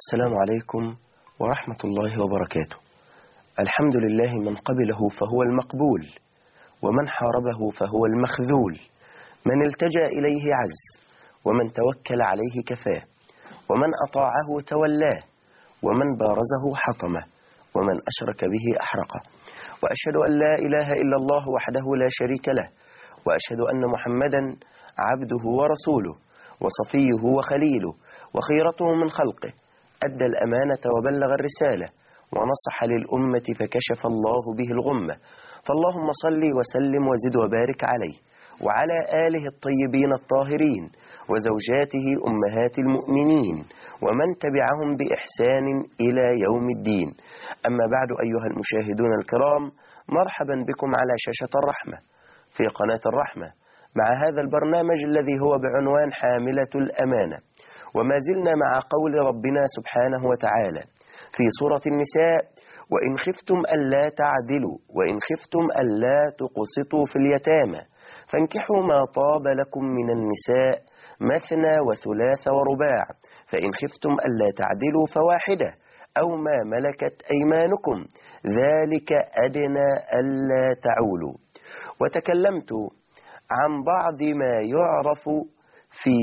السلام عليكم ورحمة الله وبركاته. الحمد لله من قبله فهو المقبول، ومن حاربه فهو المخذول، من التجأ إليه عز، ومن توكل عليه كفاه، ومن أطاعه تولاه، ومن بارزه حطمه، ومن أشرك به أحرقه. وأشهد أن لا إله إلا الله وحده لا شريك له، وأشهد أن محمدا عبده ورسوله وصفيه وخليله وخيرته من خلقه، أدى الأمانة وبلغ الرسالة ونصح للأمة فكشف الله به الغمة. فاللهم صل وسلم وزد وبارك عليه وعلى آله الطيبين الطاهرين وزوجاته أمهات المؤمنين ومن تبعهم بإحسان إلى يوم الدين. أما بعد، أيها المشاهدون الكرام، مرحبا بكم على شاشة الرحمة في قناة الرحمة مع هذا البرنامج الذي هو بعنوان حاملة الأمانة. وما زلنا مع قول ربنا سبحانه وتعالى في سورة النساء: وإن خفتم ألا تعدلوا وإن خفتم ألا تقسطوا في اليتامى فانكحوا ما طاب لكم من النساء مثنى وثلاث ورباع فإن خفتم ألا تعدلوا فواحدة أو ما ملكت أيمانكم ذلك أدنى ألا تعولوا. وتكلمت عن بعض ما يعرف في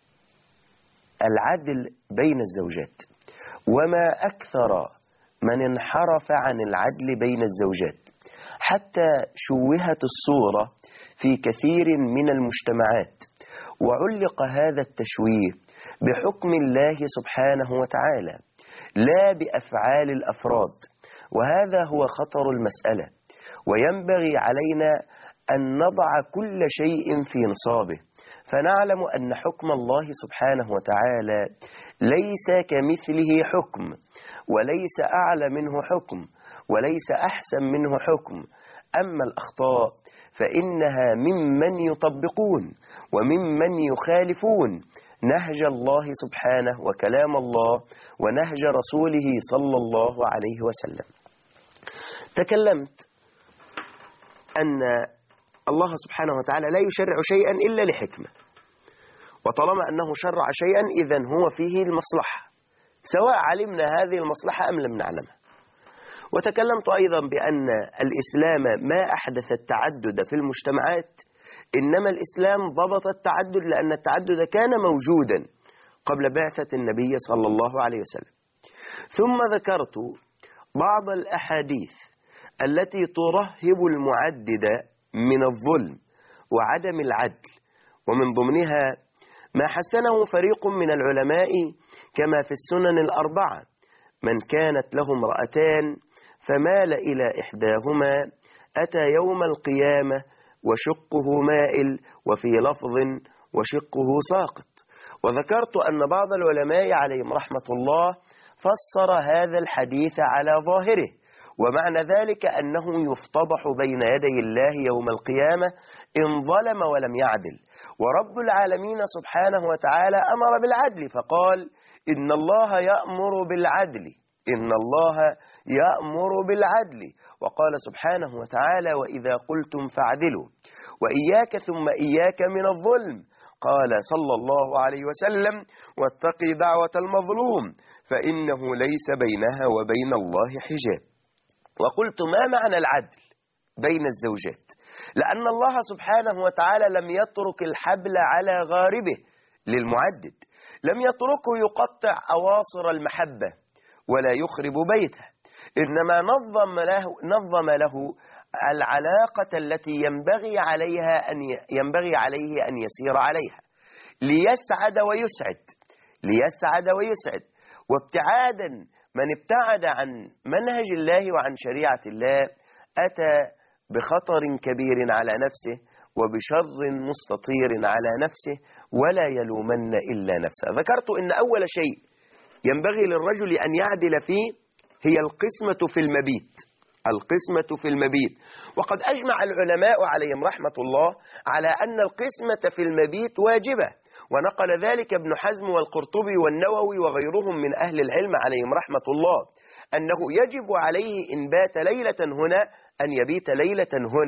العدل بين الزوجات، وما أكثر من انحرف عن العدل بين الزوجات، حتى شوهت الصورة في كثير من المجتمعات، وعلق هذا التشويه بحكم الله سبحانه وتعالى لا بأفعال الأفراد، وهذا هو خطر المسألة. وينبغي علينا أن نضع كل شيء في نصابه، فنعلم أن حكم الله سبحانه وتعالى ليس كمثله حكم، وليس أعلى منه حكم، وليس أحسن منه حكم. أما الأخطاء فإنها ممن يطبقون وممن يخالفون نهج الله سبحانه وكلام الله ونهج رسوله صلى الله عليه وسلم. تكلمت أن الله سبحانه وتعالى لا يشرع شيئا إلا لحكمة، وطالما أنه شرع شيئا إذن هو فيه المصلحة، سواء علمنا هذه المصلحة أم لم نعلمها. وتكلمت أيضا بأن الإسلام ما أحدث التعدد في المجتمعات، إنما الإسلام ضبط التعدد لأن التعدد كان موجودا قبل بعثة النبي صلى الله عليه وسلم. ثم ذكرت بعض الأحاديث التي ترهب المعدد من الظلم وعدم العدل، ومن ضمنها ما حسنه فريق من العلماء كما في السنن الأربعة: من كانت له امرأتان فمال إلى إحداهما أتى يوم القيامة وشقه مائل، وفي لفظ وشقه ساقط. وذكرت أن بعض العلماء عليهم رحمة الله فسر هذا الحديث على ظاهره، ومعنى ذلك أنه يفتضح بين يدي الله يوم القيامة إن ظلم ولم يعدل. ورب العالمين سبحانه وتعالى أمر بالعدل فقال: إن الله يأمر بالعدل، إن الله يأمر بالعدل. وقال سبحانه وتعالى: وإذا قلتم فاعدلوا وإياك ثم إياك من الظلم. قال صلى الله عليه وسلم: واتقي دعوة المظلوم فإنه ليس بينها وبين الله حجاب. وقلت: ما معنى العدل بين الزوجات؟ لأن الله سبحانه وتعالى لم يترك الحبل على غاربه للمعدد، لم يتركه يقطع أواصر المحبة ولا يخرب بيته، إنما نظم له العلاقة التي ينبغي عليه أن يسير عليها ليسعد ويسعد، ليسعد ويسعد. وابتعادا من ابتعد عن منهج الله وعن شريعة الله أتى بخطر كبير على نفسه وبشر مستطير على نفسه، ولا يلومن إلا نفسه. ذكرت أن أول شيء ينبغي للرجل أن يعدل فيه هي القسمة في المبيت، القسمة في المبيت. وقد أجمع العلماء عليهم رحمة الله على أن القسمة في المبيت واجبة، ونقل ذلك ابن حزم والقرطبي والنووي وغيرهم من أهل العلم عليهم رحمة الله، أنه يجب عليه إن بات ليلة هنا أن يبيت ليلة هنا.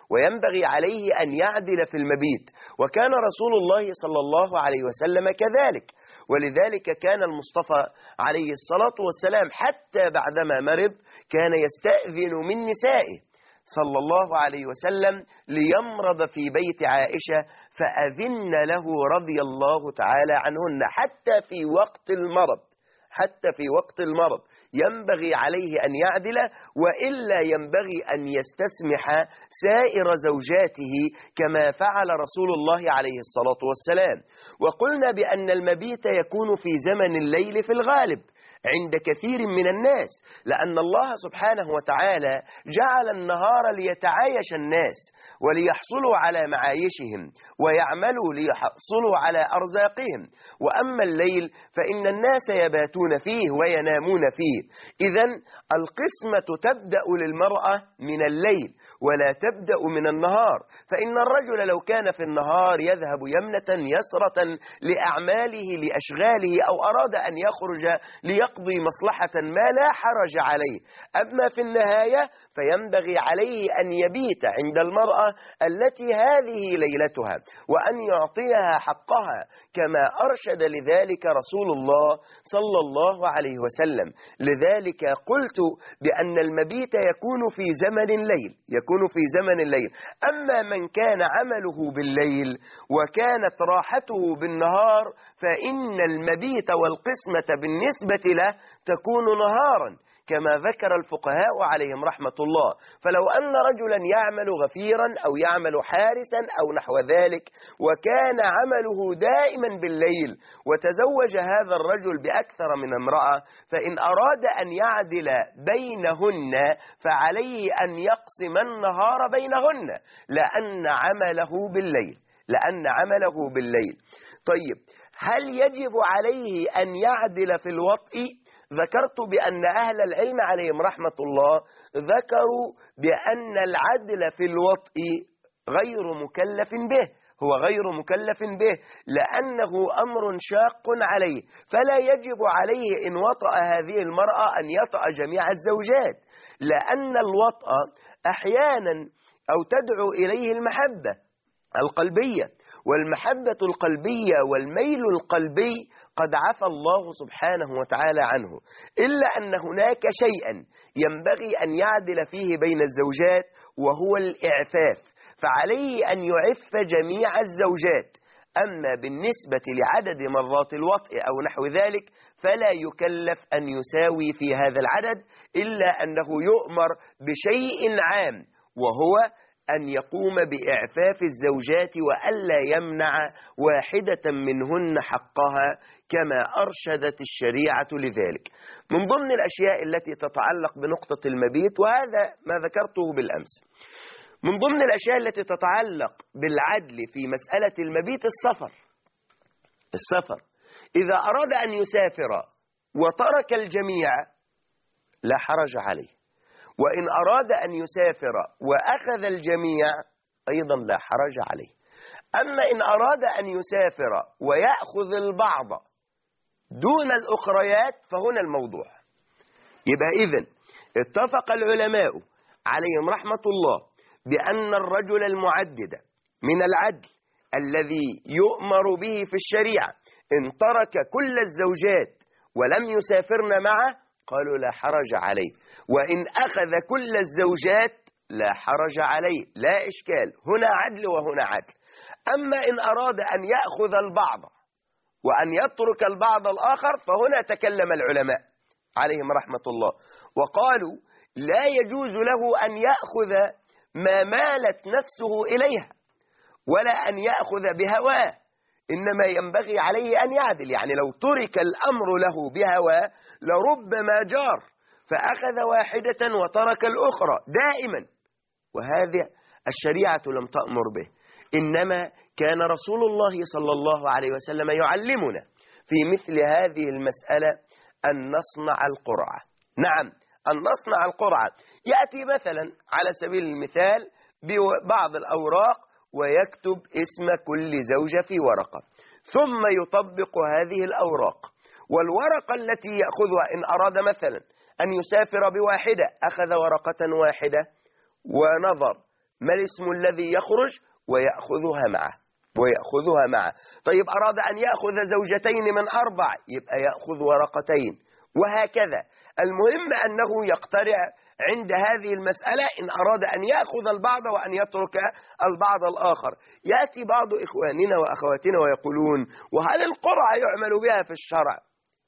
وينبغي عليه أن يعدل في المبيت، وكان رسول الله صلى الله عليه وسلم كذلك. ولذلك كان المصطفى عليه الصلاة والسلام حتى بعدما مرض كان يستأذن من نسائه صلى الله عليه وسلم ليمرض في بيت عائشة، فأذن له رضي الله تعالى عنهن حتى في وقت المرض. حتى في وقت المرض ينبغي عليه أن يعدل، وإلا ينبغي أن يستسمح سائر زوجاته كما فعل رسول الله عليه الصلاة والسلام. وقلنا بأن المبيت يكون في زمن الليل في الغالب عند كثير من الناس، لأن الله سبحانه وتعالى جعل النهار ليتعايش الناس وليحصلوا على معايشهم ويعملوا ليحصلوا على أرزاقهم، وأما الليل فإن الناس يباتون فيه وينامون فيه. إذن القسمة تبدأ للمرأة من الليل ولا تبدأ من النهار، فإن الرجل لو كان في النهار يذهب يمنة يسرة لأعماله لأشغاله أو أراد أن يخرج ليقضي مصلحة ما لا حرج عليه، أما في النهاية فينبغي عليه أن يبيت عند المرأة التي هذه ليلتها وأن يعطيها حقها كما أرشد لذلك رسول الله صلى الله عليه وسلم. لذلك قلت بأن المبيت يكون في زمن الليل، يكون في زمن الليل. أما من كان عمله بالليل وكانت راحته بالنهار فإن المبيت والقسمة بالنسبة له تكون نهارا كما ذكر الفقهاء عليهم رحمة الله. فلو أن رجلا يعمل غفيرا أو يعمل حارسا أو نحو ذلك وكان عمله دائما بالليل وتزوج هذا الرجل بأكثر من امرأة، فإن أراد أن يعدل بينهن فعليه أن يقسم النهار بينهن لأن عمله بالليل، لأن عمله بالليل. طيب، هل يجب عليه أن يعدل في الوطء؟ ذكرت بأن أهل العلم عليهم رحمة الله ذكروا بأن العدل في الوطء غير مكلف به، هو غير مكلف به لأنه أمر شاق عليه، فلا يجب عليه إن وطأ هذه المرأة أن يطأ جميع الزوجات، لأن الوطأ أحيانا أو تدعو إليه المحبة القلبية، والمحبة القلبية والميل القلبي قد عفى الله سبحانه وتعالى عنه، إلا أن هناك شيئا ينبغي أن يعدل فيه بين الزوجات وهو الإعفاف، فعليه أن يعف جميع الزوجات. أما بالنسبة لعدد مرات الوطء أو نحو ذلك فلا يكلف أن يساوي في هذا العدد، إلا أنه يؤمر بشيء عام وهو أن يقوم بإعفاف الزوجات وألا يمنع واحدة منهن حقها كما أرشدت الشريعة لذلك. من ضمن الأشياء التي تتعلق بنقطة المبيت، وهذا ما ذكرته بالأمس، من ضمن الأشياء التي تتعلق بالعدل في مسألة المبيت السفر. إذا أراد أن يسافر وترك الجميع لا حرج عليه، وإن أراد أن يسافر وأخذ الجميع أيضا لا حرج عليه. أما إن أراد أن يسافر ويأخذ البعض دون الأخريات فهنا الموضوع. يبقى إذن اتفق العلماء عليهم رحمة الله بأن الرجل المعدد من العدل الذي يؤمر به في الشريعة إن ترك كل الزوجات ولم يسافرن معه قالوا لا حرج عليه، وإن أخذ كل الزوجات لا حرج عليه، لا إشكال، هنا عدل وهنا عدل. أما إن أراد أن يأخذ البعض وأن يترك البعض الآخر فهنا تكلم العلماء عليهم رحمة الله وقالوا لا يجوز له أن يأخذ ما مالت نفسه إليها ولا أن يأخذ بهواه، إنما ينبغي عليه أن يعدل. يعني لو ترك الأمر له بهواه لربما جار فأخذ واحدة وترك الأخرى دائما، وهذا الشريعة لم تأمر به، إنما كان رسول الله صلى الله عليه وسلم يعلمنا في مثل هذه المسألة أن نصنع القرعة. نعم، أن نصنع القرعة، يأتي مثلا على سبيل المثال ببعض الأوراق ويكتب اسم كل زوجة في ورقة، ثم يطبق هذه الأوراق، والورقة التي يأخذها إن أراد مثلا أن يسافر بواحدة أخذ ورقة واحدة ونظر ما الاسم الذي يخرج ويأخذها معه. طيب أراد أن يأخذ زوجتين من 4 يبقى يأخذ ورقتين، وهكذا. المهم أنه يقترع عند هذه المسألة إن أراد أن يأخذ البعض وأن يترك البعض الآخر. يأتي بعض إخواننا وأخواتنا ويقولون: وهل القرعة يعمل بها في الشرع؟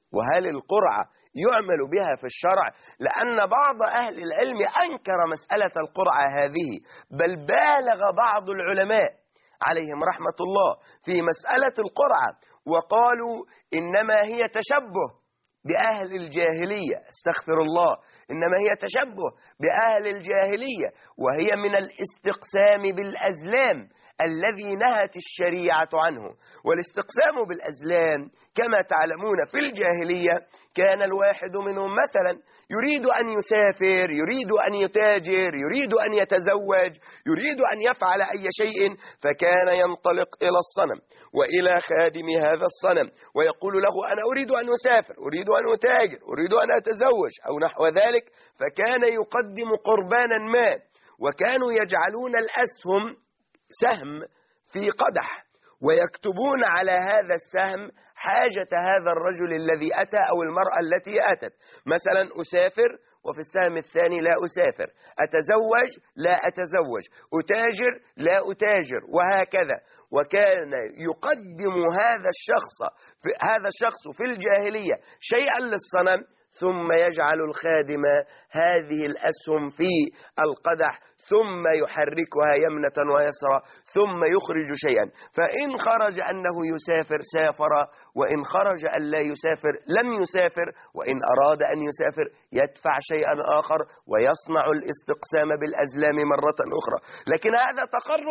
لأن بعض أهل العلم أنكر مسألة القرعة هذه، بل بالغ بعض العلماء عليهم رحمة الله في مسألة القرعة، وقالوا إنما هي تشبه بأهل الجاهلية، استغفر الله، إنما هي تشبه بأهل الجاهلية، وهي من الاستقسام بالأزلام الذي نهت الشريعة عنه. والاستقسام بالأزلام كما تعلمون في الجاهلية كان الواحد منهم مثلا يريد أن يسافر، يريد أن يتاجر، يريد أن يتزوج، يريد أن يفعل أي شيء، فكان ينطلق إلى الصنم وإلى خادم هذا الصنم ويقول له: أنا أريد أن أسافر، أريد أن أتاجر، أريد أن أتزوج أو نحو ذلك. فكان يقدم قربانا ما، وكانوا يجعلون الأسهم سهم في قدح ويكتبون على هذا السهم حاجة هذا الرجل الذي أتى أو المرأة التي أتت. مثلا: أسافر، وفي السهم الثاني: لا أسافر. أتزوج، لا أتزوج. أتاجر، لا أتاجر، وهكذا. وكان يقدم هذا الشخص في الجاهلية شيئا للصنم، ثم يجعل الخادم هذه الأسهم في القدح، ثم يحركها يمنة ويسرى، ثم يخرج شيئا. فإن خرج أنه يسافر سافر، وإن خرج أن لا يسافر لم يسافر، وإن أراد أن يسافر يدفع شيئا آخر ويصنع الاستقسام بالأزلام مرة أخرى. لكن هذا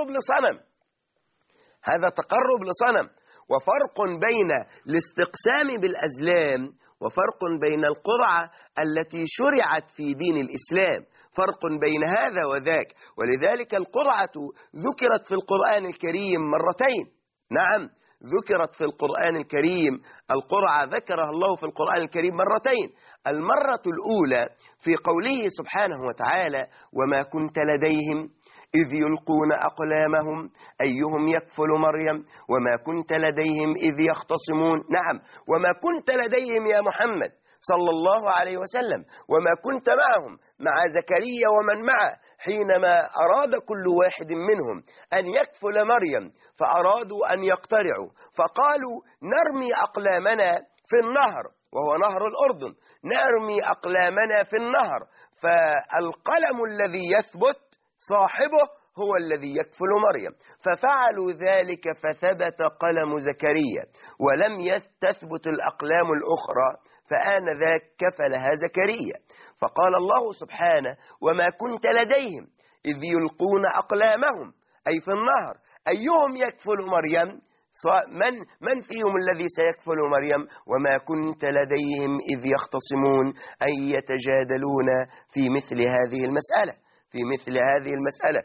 تقرب لصنم. وفرق بين الاستقسام بالأزلام وفرق بين القرعة التي شرعت في دين الإسلام، فرق بين هذا وذاك. ولذلك القرعة ذكرت في القرآن الكريم مرتين. نعم، ذكرت في القرآن الكريم، القرعة ذكرها الله في القرآن الكريم مرتين. المرة الأولى في قوله سبحانه وتعالى: وما كنت لديهم إذ يلقون أقلامهم أيهم يكفل مريم وما كنت لديهم إذ يختصمون. نعم، وما كنت لديهم يا محمد صلى الله عليه وسلم، وما كنت معهم مع زكريا ومن معه حينما أراد كل واحد منهم أن يكفل مريم، فأرادوا أن يقترعوا، فقالوا: نرمي أقلامنا في النهر، وهو نهر الأردن، نرمي أقلامنا في النهر، فالقلم الذي يثبت صاحبه هو الذي يكفل مريم. ففعلوا ذلك فثبت قلم زكريا ولم تثبت الأقلام الأخرى، فآنذاك كفلها زكريا. فقال الله سبحانه: وما كنت لديهم إذ يلقون أقلامهم، أي في النهر، أيهم يكفل مريم، من فيهم الذي سيكفل مريم، وما كنت لديهم إذ يختصمون، أي يتجادلون في مثل هذه المسألة.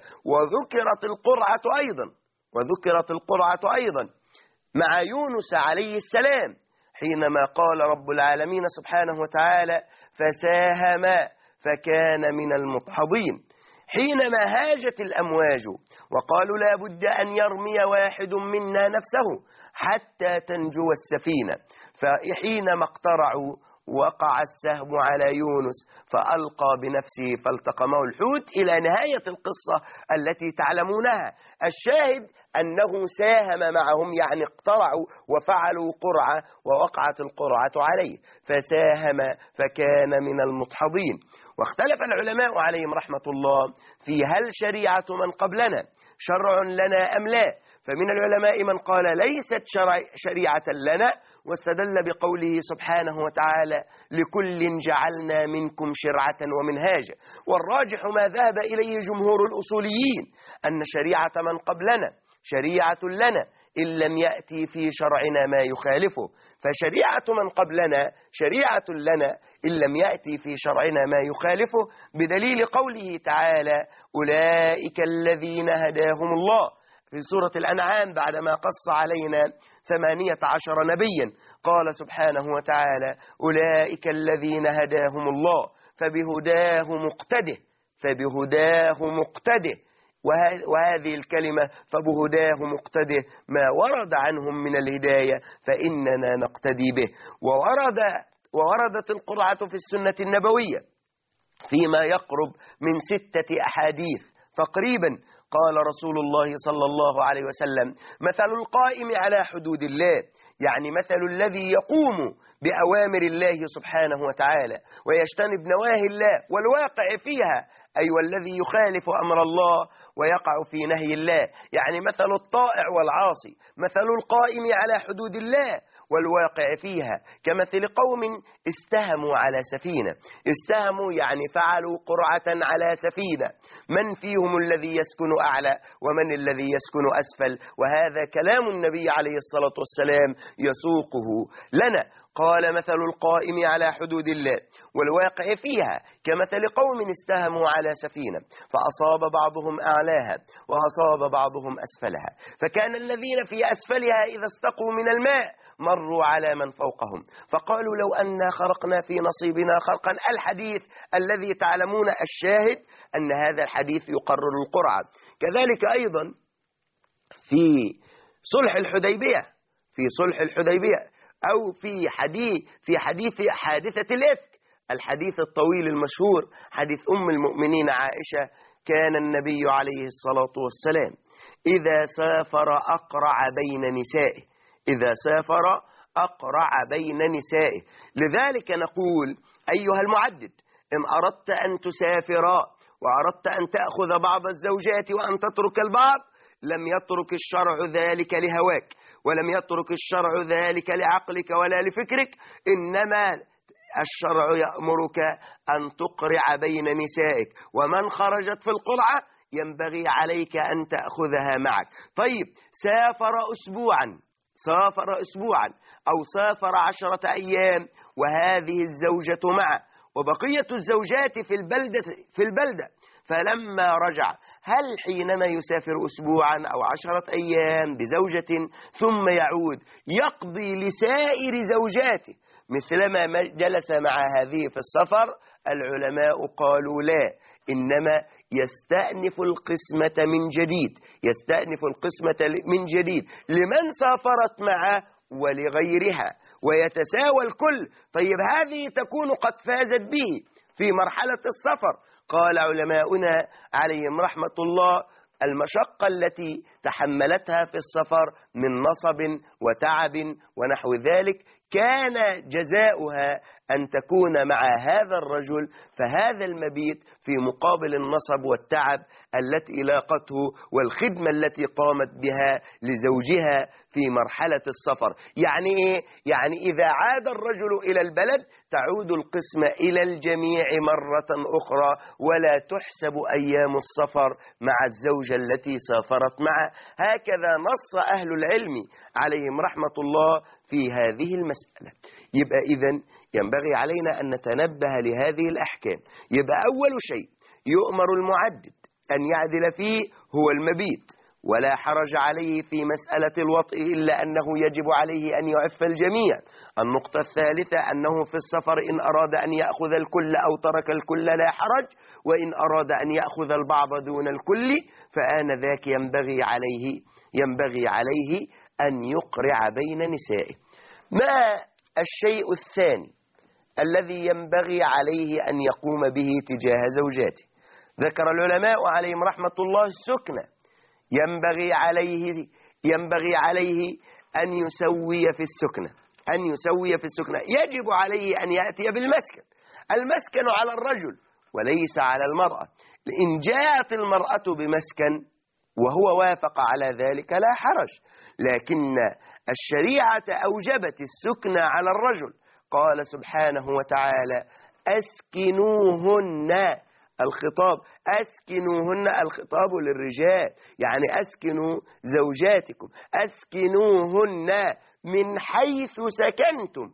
وذكرت القرعة أيضا مع يونس عليه السلام، حينما قال رب العالمين سبحانه وتعالى: فساهم فكان من المدحضين. حينما هاجت الأمواج وقالوا لا بد أن يرمي واحد منا نفسه حتى تنجو السفينة، فحينما اقترعوا وقع السهم على يونس فألقى بنفسه فالتقمه الحوت، إلى نهاية القصة التي تعلمونها. الشاهد أنه ساهم معهم، يعني اقترعوا وفعلوا قرعة ووقعت القرعة عليه، فساهم فكان من المدحضين. واختلف العلماء عليهم رحمة الله في هل شريعة من قبلنا شرع لنا أم لا. فمن العلماء من قال ليست شريعة لنا، واستدل بقوله سبحانه وتعالى: لكل جعلنا منكم شرعة ومنهاجا. والراجح ما ذهب إليه جمهور الأصوليين أن شريعة من قبلنا شريعة لنا إن لم يأتي في شرعنا ما يخالفه، فشريعة من قبلنا شريعة لنا إن لم يأتي في شرعنا ما يخالفه، بدليل قوله تعالى: أولئك الذين هداهم الله في سورة الأنعام، بعدما قص علينا 18 نبيا، قال سبحانه وتعالى: أولئك الذين هداهم الله فبهداه مقتده وهذه الكلمة فبهداه مقتده، ما ورد عنهم من الهداية فإننا نقتدي به. ووردت القرعة في السنة النبوية فيما يقرب من 6 أحاديث تقريبا. قال رسول الله صلى الله عليه وسلم: مثل القائم على حدود الله، يعني مثل الذي يقوم بأوامر الله سبحانه وتعالى ويجتنب نواهي الله والواقع فيها، أي والذي يخالف أمر الله ويقع في نهي الله. يعني مثل الطائع والعاصي، مثل القائم على حدود الله والواقع فيها كمثل قوم استهموا على سفينة. استهموا يعني فعلوا قرعة على سفينة، من فيهم الذي يسكن أعلى ومن الذي يسكن أسفل، وهذا كلام النبي عليه الصلاة والسلام يسوقه لنا. قال: مثل القائم على حدود الله والواقع فيها كمثل قوم استهموا على سفينة فأصاب بعضهم أعلاها وأصاب بعضهم أسفلها، فكان الذين في أسفلها إذا استقوا من الماء مروا على من فوقهم فقالوا: لو أنا خرقنا في نصيبنا خرقا. الحديث الذي تعلمون الشاهد أن هذا الحديث يقرر القرعة. كذلك أيضا في صلح الحديبية أو في حديث حادثة الإفك، الحديث الطويل المشهور، حديث أم المؤمنين عائشة: كان النبي عليه الصلاة والسلام إذا سافر أقرع بين نسائه. لذلك نقول: أيها المعدد، إن أردت أن تسافر وأردت أن تأخذ بعض الزوجات وأن تترك البعض، لم يترك الشرع ذلك لهواك، ولم يترك الشرع ذلك لعقلك ولا لفكرك، إنما الشرع يأمرك أن تقرع بين نسائك، ومن خرجت في القرعة ينبغي عليك أن تأخذها معك. طيب، سافر أسبوعا أو سافر 10 أيام وهذه الزوجة معه وبقية الزوجات في البلدة، فلما رجع، هل حينما يسافر أسبوعا أو 10 أيام بزوجة ثم يعود يقضي لسائر زوجاته مثلما من جلس مع هذه في السفر؟ العلماء قالوا لا، إنما يستأنف القسمة من جديد لمن سافرت معه ولغيرها، ويتساوى الكل. طيب، هذه تكون قد فازت به في مرحلة السفر. قال علماؤنا عليهم رحمة الله: المشقة التي تحملتها في السفر من نصب وتعب ونحو ذلك كان جزاؤها أن تكون مع هذا الرجل، فهذا المبيت في مقابل النصب والتعب التي لاقته والخدمة التي قامت بها لزوجها في مرحلة السفر. يعني إيه؟ يعني إذا عاد الرجل إلى البلد تعود القسمة إلى الجميع مرة أخرى، ولا تحسب أيام السفر مع الزوجة التي سافرت معه. هكذا نص أهل العلم عليهم رحمة الله في هذه المسألة. يبقى إذن ينبغي علينا أن نتنبه لهذه الأحكام. يبقى أول شيء يؤمر المعدد أن يعدل فيه هو المبيت، ولا حرج عليه في مسألة الوطء إلا أنه يجب عليه أن يعف الجميع. النقطة الثالثة أنه في السفر إن أراد أن يأخذ الكل أو ترك الكل لا حرج، وإن أراد أن يأخذ البعض دون الكل فآنذاك ينبغي عليه أن يقرع بين نسائه. ما الشيء الثاني الذي ينبغي عليه أن يقوم به تجاه زوجاته؟ ذكر العلماء عليهم رحمة الله السكنة. ينبغي عليه أن يسوي في السكنة. يجب عليه أن يأتي بالمسكن. المسكن على الرجل وليس على المرأة. إن جاءت المرأة بمسكن وهو وافق على ذلك لا حرج، لكن الشريعة أوجبت السكنة على الرجل. قال سبحانه وتعالى: أسكنوهن. الخطاب للرجال، يعني أسكنوا زوجاتكم، أسكنوهن من حيث سكنتم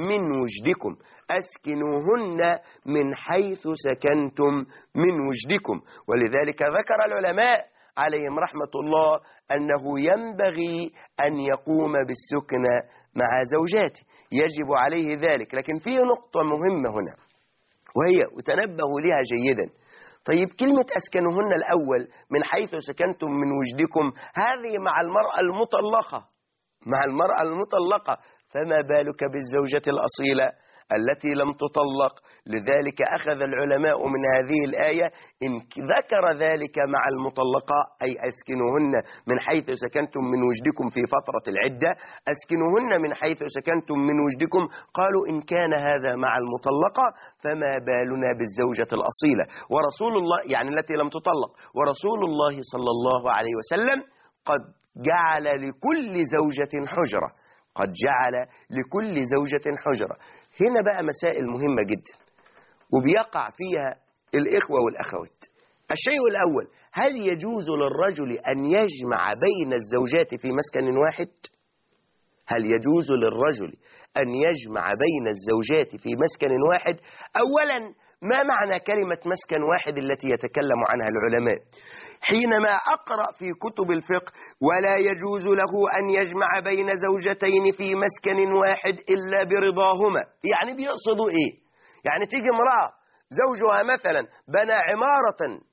من وجدكم. ولذلك ذكر العلماء عليهم رحمة الله أنه ينبغي أن يقوم بالسكنة مع زوجاته، يجب عليه ذلك. لكن في نقطة مهمة هنا، وهي وتنبهوا لها جيدا: طيب كلمة أسكنوهن الأول من حيث سكنتم من وجدكم هذه مع المرأة المطلقة، مع المرأة المطلقة، فما بالك بالزوجة الأصيلة التي لم تطلق؟ لذلك أخذ العلماء من هذه الآية إن ذكر ذلك مع المطلقة، أي أسكنوهن من حيث سكنتم من وجدكم في فترة العدة، أسكنوهن من حيث سكنتم من وجدكم، قالوا إن كان هذا مع المطلقة فما بالنا بالزوجة الأصيلة ورسول الله، يعني التي لم تطلق، ورسول الله صلى الله عليه وسلم قد جعل لكل زوجة حجرة، قد جعل لكل زوجة حجرة. هنا بقى مسائل مهمة جدا وبيقع فيها الإخوة والأخوات. الشيء الأول، هل يجوز للرجل أن يجمع بين الزوجات في مسكن واحد؟ هل يجوز للرجل أن يجمع بين الزوجات في مسكن واحد؟ أولا، ما معنى كلمة مسكن واحد التي يتكلم عنها العلماء؟ حينما أقرأ في كتب الفقه ولا يجوز له أن يجمع بين زوجتين في مسكن واحد إلا برضاهما، يعني بيقصدوا إيه؟ يعني تيجي امرأة زوجها مثلا بنى عمارة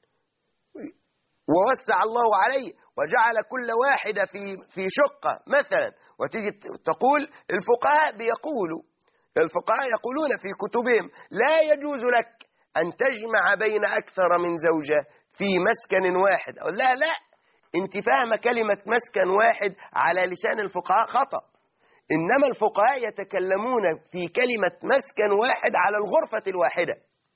ووسع الله عليه وجعل كل واحدة في شقة مثلا، وتيجي تقول الفقهاء يقولون في كتبهم لا يجوز لك أن تجمع بين أكثر من زوجة في مسكن واحد. أقول لا أنت فاهمة كلمة مسكن واحد على لسان الفقهاء خطأ، إنما الفقهاء يتكلمون في كلمة مسكن واحد على الغرفة الواحدة،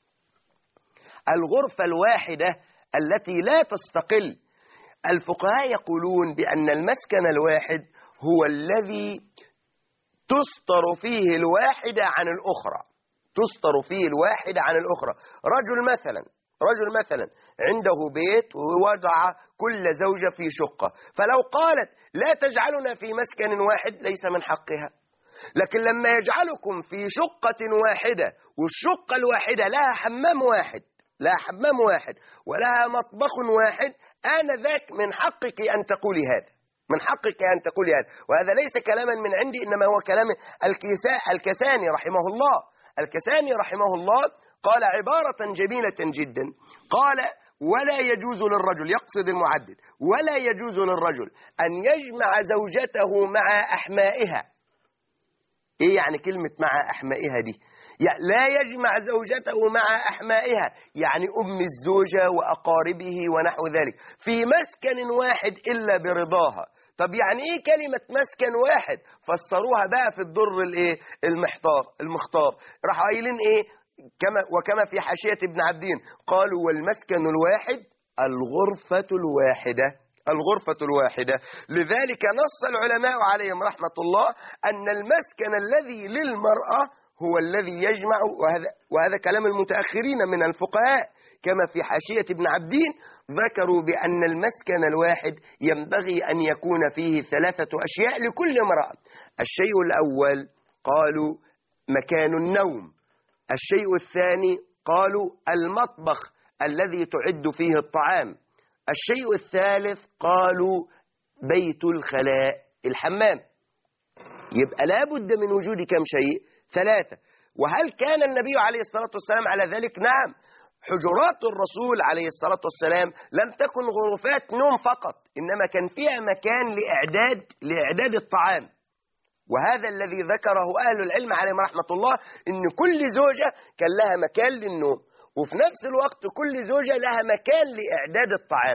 الغرفة الواحدة التي لا تستقل. الفقهاء يقولون بأن المسكن الواحد هو الذي تستر فيه الواحدة عن الأخرى، تستر فيه الواحدة عن الأخرى. رجل مثلا عنده بيت ووضع كل زوجة في شقة، فلو قالت لا تجعلنا في مسكن واحد ليس من حقها، لكن لما يجعلكم في شقة واحدة والشقة الواحدة لها حمام واحد ولها مطبخ واحد، آنذاك من حقك أن تقولي هذا، من حقك أن تقولي هذا. وهذا ليس كلاما من عندي، إنما هو كلام الكساني رحمه الله. الكساني رحمه الله قال عبارة جميلة جدا، قال ولا يجوز للرجل، يقصد المعدد، ولا يجوز للرجل أن يجمع زوجته مع أحمائها. إيه يعني كلمة مع أحمائها دي؟ لا يجمع زوجته مع أحمائها، يعني أم الزوجة وأقاربه ونحو ذلك في مسكن واحد إلا برضاها. طب يعني إيه كلمة مسكن واحد؟ فسروها بقى في الدر المختار، راحوا قايلين إيه؟ وكما في حاشية ابن عبدين قالوا والمسكن الواحد الغرفة الواحدة. لذلك نص العلماء عليهم رحمة الله أن المسكن الذي للمرأة هو الذي يجمع، وهذا كلام المتأخرين من الفقهاء، كما في حاشية ابن عبدين ذكروا بأن المسكن الواحد ينبغي أن يكون فيه 3 أشياء لكل امرأة. الشيء الأول قالوا مكان النوم، الشيء الثاني قالوا المطبخ الذي تعد فيه الطعام، الشيء الثالث قالوا بيت الخلاء الحمام. يبقى لا بد من وجود كم شيء؟ 3. وهل كان النبي عليه الصلاة والسلام على ذلك؟ نعم، حجرات الرسول عليه الصلاة والسلام لم تكن غرفات نوم فقط، إنما كان فيها مكان لإعداد الطعام. وهذا الذي ذكره أهل العلم عليهم رحمة الله، إن كل زوجة كان لها مكان للنوم، وفي نفس الوقت كل زوجة لها مكان لإعداد الطعام،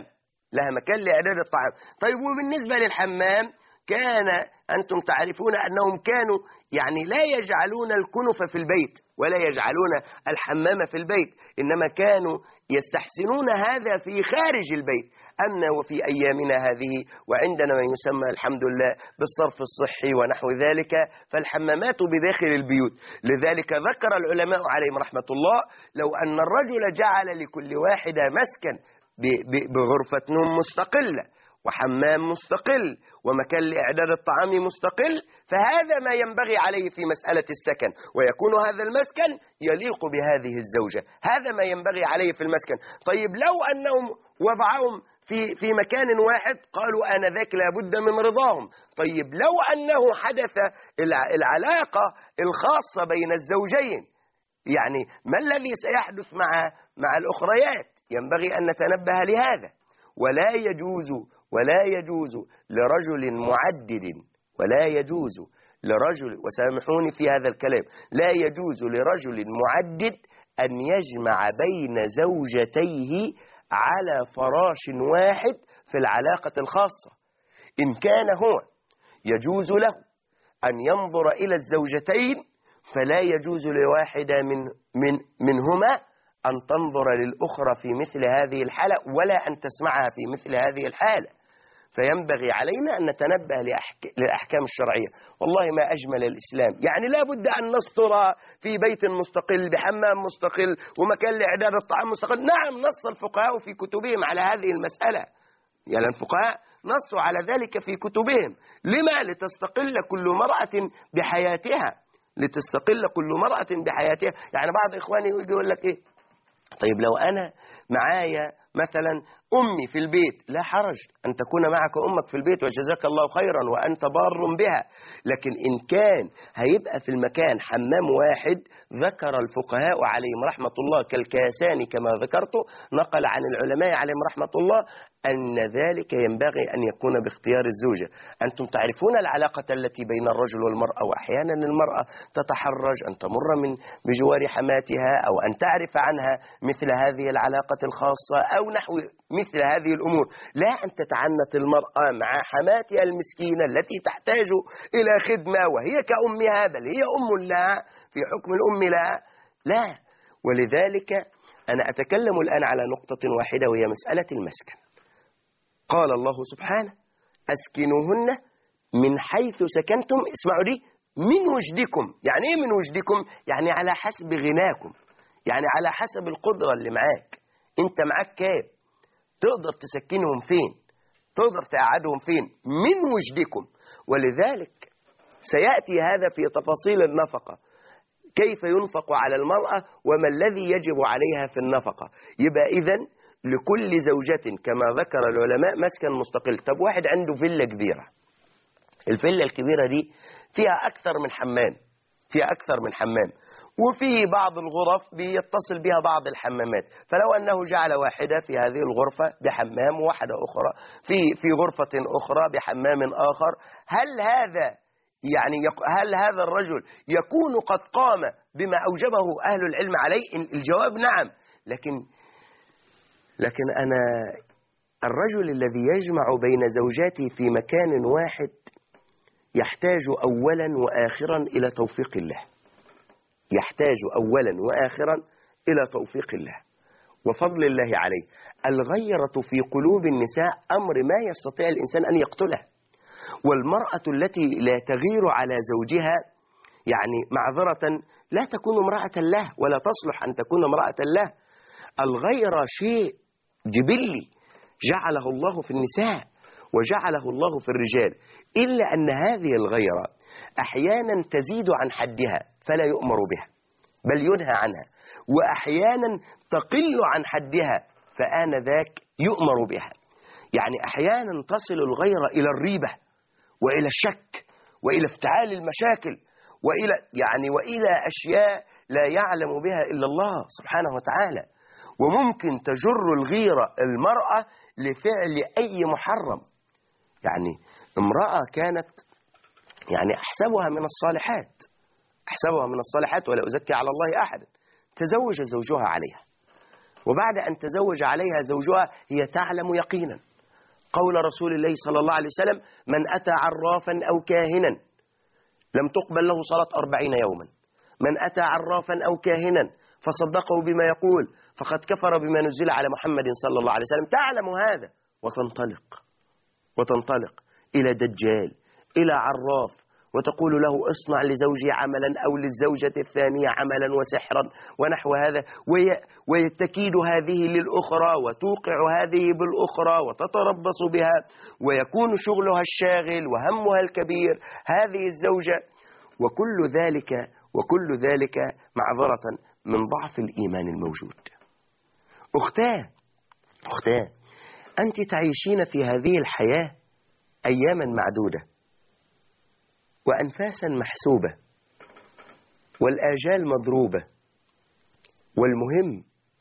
طيب وبالنسبة للحمام كان أنتم تعرفون أنهم كانوا يعني لا يجعلون الكنف في البيت ولا يجعلون الحمام في البيت، إنما كانوا يستحسنون هذا في خارج البيت. أما وفي أيامنا هذه وعندنا ما يسمى الحمد لله بالصرف الصحي ونحو ذلك، فالحمامات بداخل البيوت. لذلك ذكر العلماء عليهم رحمة الله لو أن الرجل جعل لكل واحدة مسكن بغرفة نوم مستقلة وحمام مستقل ومكان لإعداد الطعام مستقل، فهذا ما ينبغي عليه في مسألة السكن، ويكون هذا المسكن يليق بهذه الزوجة، هذا ما ينبغي عليه في المسكن. طيب لو أنهم وضعهم في مكان واحد قالوا آنذاك لابد من رضاهم. طيب لو أنه حدث العلاقة الخاصة بين الزوجين، يعني ما الذي سيحدث مع الأخريات؟ ينبغي أن نتنبه لهذا. ولا يجوز لرجل معدد، ولا يجوز لرجل، وسامحوني في هذا الكلام، لا يجوز لرجل معدد أن يجمع بين زوجتيه على فراش واحد في العلاقة الخاصة. إن كان هو يجوز له أن ينظر إلى الزوجتين، فلا يجوز لواحدة منهما أن تنظر للأخرى في مثل هذه الحالة، ولا أن تسمعها في مثل هذه الحالة. فينبغي علينا أن نتنبه للأحكام الشرعية. والله ما أجمل الإسلام، يعني لا بد أن نستر في بيت مستقل بحمام مستقل ومكان لإعداد الطعام مستقل. نعم، نص الفقهاء في كتبهم على هذه المسألة، يعني الفقهاء نصوا على ذلك في كتبهم. لما؟ لتستقل كل مرأة بحياتها، لتستقل كل مرأة بحياتها. يعني بعض إخواني يقول لك إيه، طيب لو أنا معايا مثلا أمي في البيت، لا حرج أن تكون معك أمك في البيت وجزاك الله خيرا وأنت بار بها، لكن إن كان هيبقى في المكان حمام واحد، ذكر الفقهاء عليهم رحمة الله كالكاساني كما ذكرت، نقل عن العلماء عليهم رحمة الله أن ذلك ينبغي أن يكون باختيار الزوجة. أنتم تعرفون العلاقة التي بين الرجل والمرأة، وأحيانا المرأة تتحرج أن تمر بجوار حماتها أو أن تعرف عنها مثل هذه العلاقة الخاصة أو نحو مثل هذه الأمور. لا أن تتعنت المرأة مع حماتها المسكينة التي تحتاج إلى خدمة وهي كأمها، بل هي أم لها في حكم الأم لها. لا. ولذلك أنا أتكلم الآن على نقطة واحدة، وهي مسألة المسكن. قال الله سبحانه: أسكنوهن من حيث سكنتم، اسمعوا دي، من وجدكم. يعني إيه من وجدكم؟ يعني على حسب غناكم، يعني على حسب القدرة اللي معاك. أنت معاك كام؟ تقدر تسكنهم فين؟ تقدر تقعدهم فين؟ من وجدكم. ولذلك سيأتي هذا في تفاصيل النفقة، كيف ينفق على المرأة وما الذي يجب عليها في النفقة. يبقى إذن لكل زوجة كما ذكر العلماء مسكن مستقل. طب واحد عنده فيلا كبيرة، الفيلا الكبيرة دي فيها أكثر من حمام، وفي بعض الغرف بيتصل بها بعض الحمامات، فلو أنه جعل واحدة في هذه الغرفة بحمام وواحدة أخرى في غرفة أخرى بحمام آخر، هل هذا الرجل يكون قد قام بما أوجبه أهل العلم عليه؟ الجواب نعم. لكن أنا الرجل الذي يجمع بين زوجاته في مكان واحد يحتاج أولا وآخرا إلى توفيق الله، يحتاج أولا وآخرا إلى توفيق الله وفضل الله عليه. الغيرة في قلوب النساء أمر ما يستطيع الإنسان أن يقتله. والمرأة التي لا تغير على زوجها يعني معذرة لا تكون امرأة له، ولا تصلح أن تكون امرأة له. الغيرة شيء جبلي جعله الله في النساء وجعله الله في الرجال، إلا أن هذه الغيرة أحيانا تزيد عن حدها فلا يؤمر بها بل ينهى عنها، وأحيانا تقل عن حدها فآنذاك يؤمر بها. يعني أحيانا تصل الغيرة إلى الريبة وإلى الشك وإلى افتعال المشاكل وإلى أشياء لا يعلم بها إلا الله سبحانه وتعالى. وممكن تجر الغيرة المرأة لفعل أي محرم. يعني امرأة كانت أحسبها من الصالحات ولا أزكي على الله أحدا، تزوج زوجها عليها، وبعد أن تزوج عليها زوجها هي تعلم يقينا قول رسول الله صلى الله عليه وسلم: من أتى عرافا أو كاهنا لم تقبل له صلاة 40 يوما، من أتى عرافا أو كاهنا فصدقه بما يقول فقد كفر بما نزل على محمد صلى الله عليه وسلم. تعلم هذا وتنطلق إلى دجال، إلى عراف، وتقول له اصنع لزوجي عملا أو للزوجة الثانية عملا وسحرا ونحو هذا، ويتكيد هذه للأخرى وتوقع هذه بالأخرى وتتربص بها، ويكون شغلها الشاغل وهمها الكبير هذه الزوجة. وكل ذلك معذرة من ضعف الإيمان الموجود. أختاه أنت تعيشين في هذه الحياة أياما معدودة وأنفاسا محسوبة والآجال مضروبة، والمهم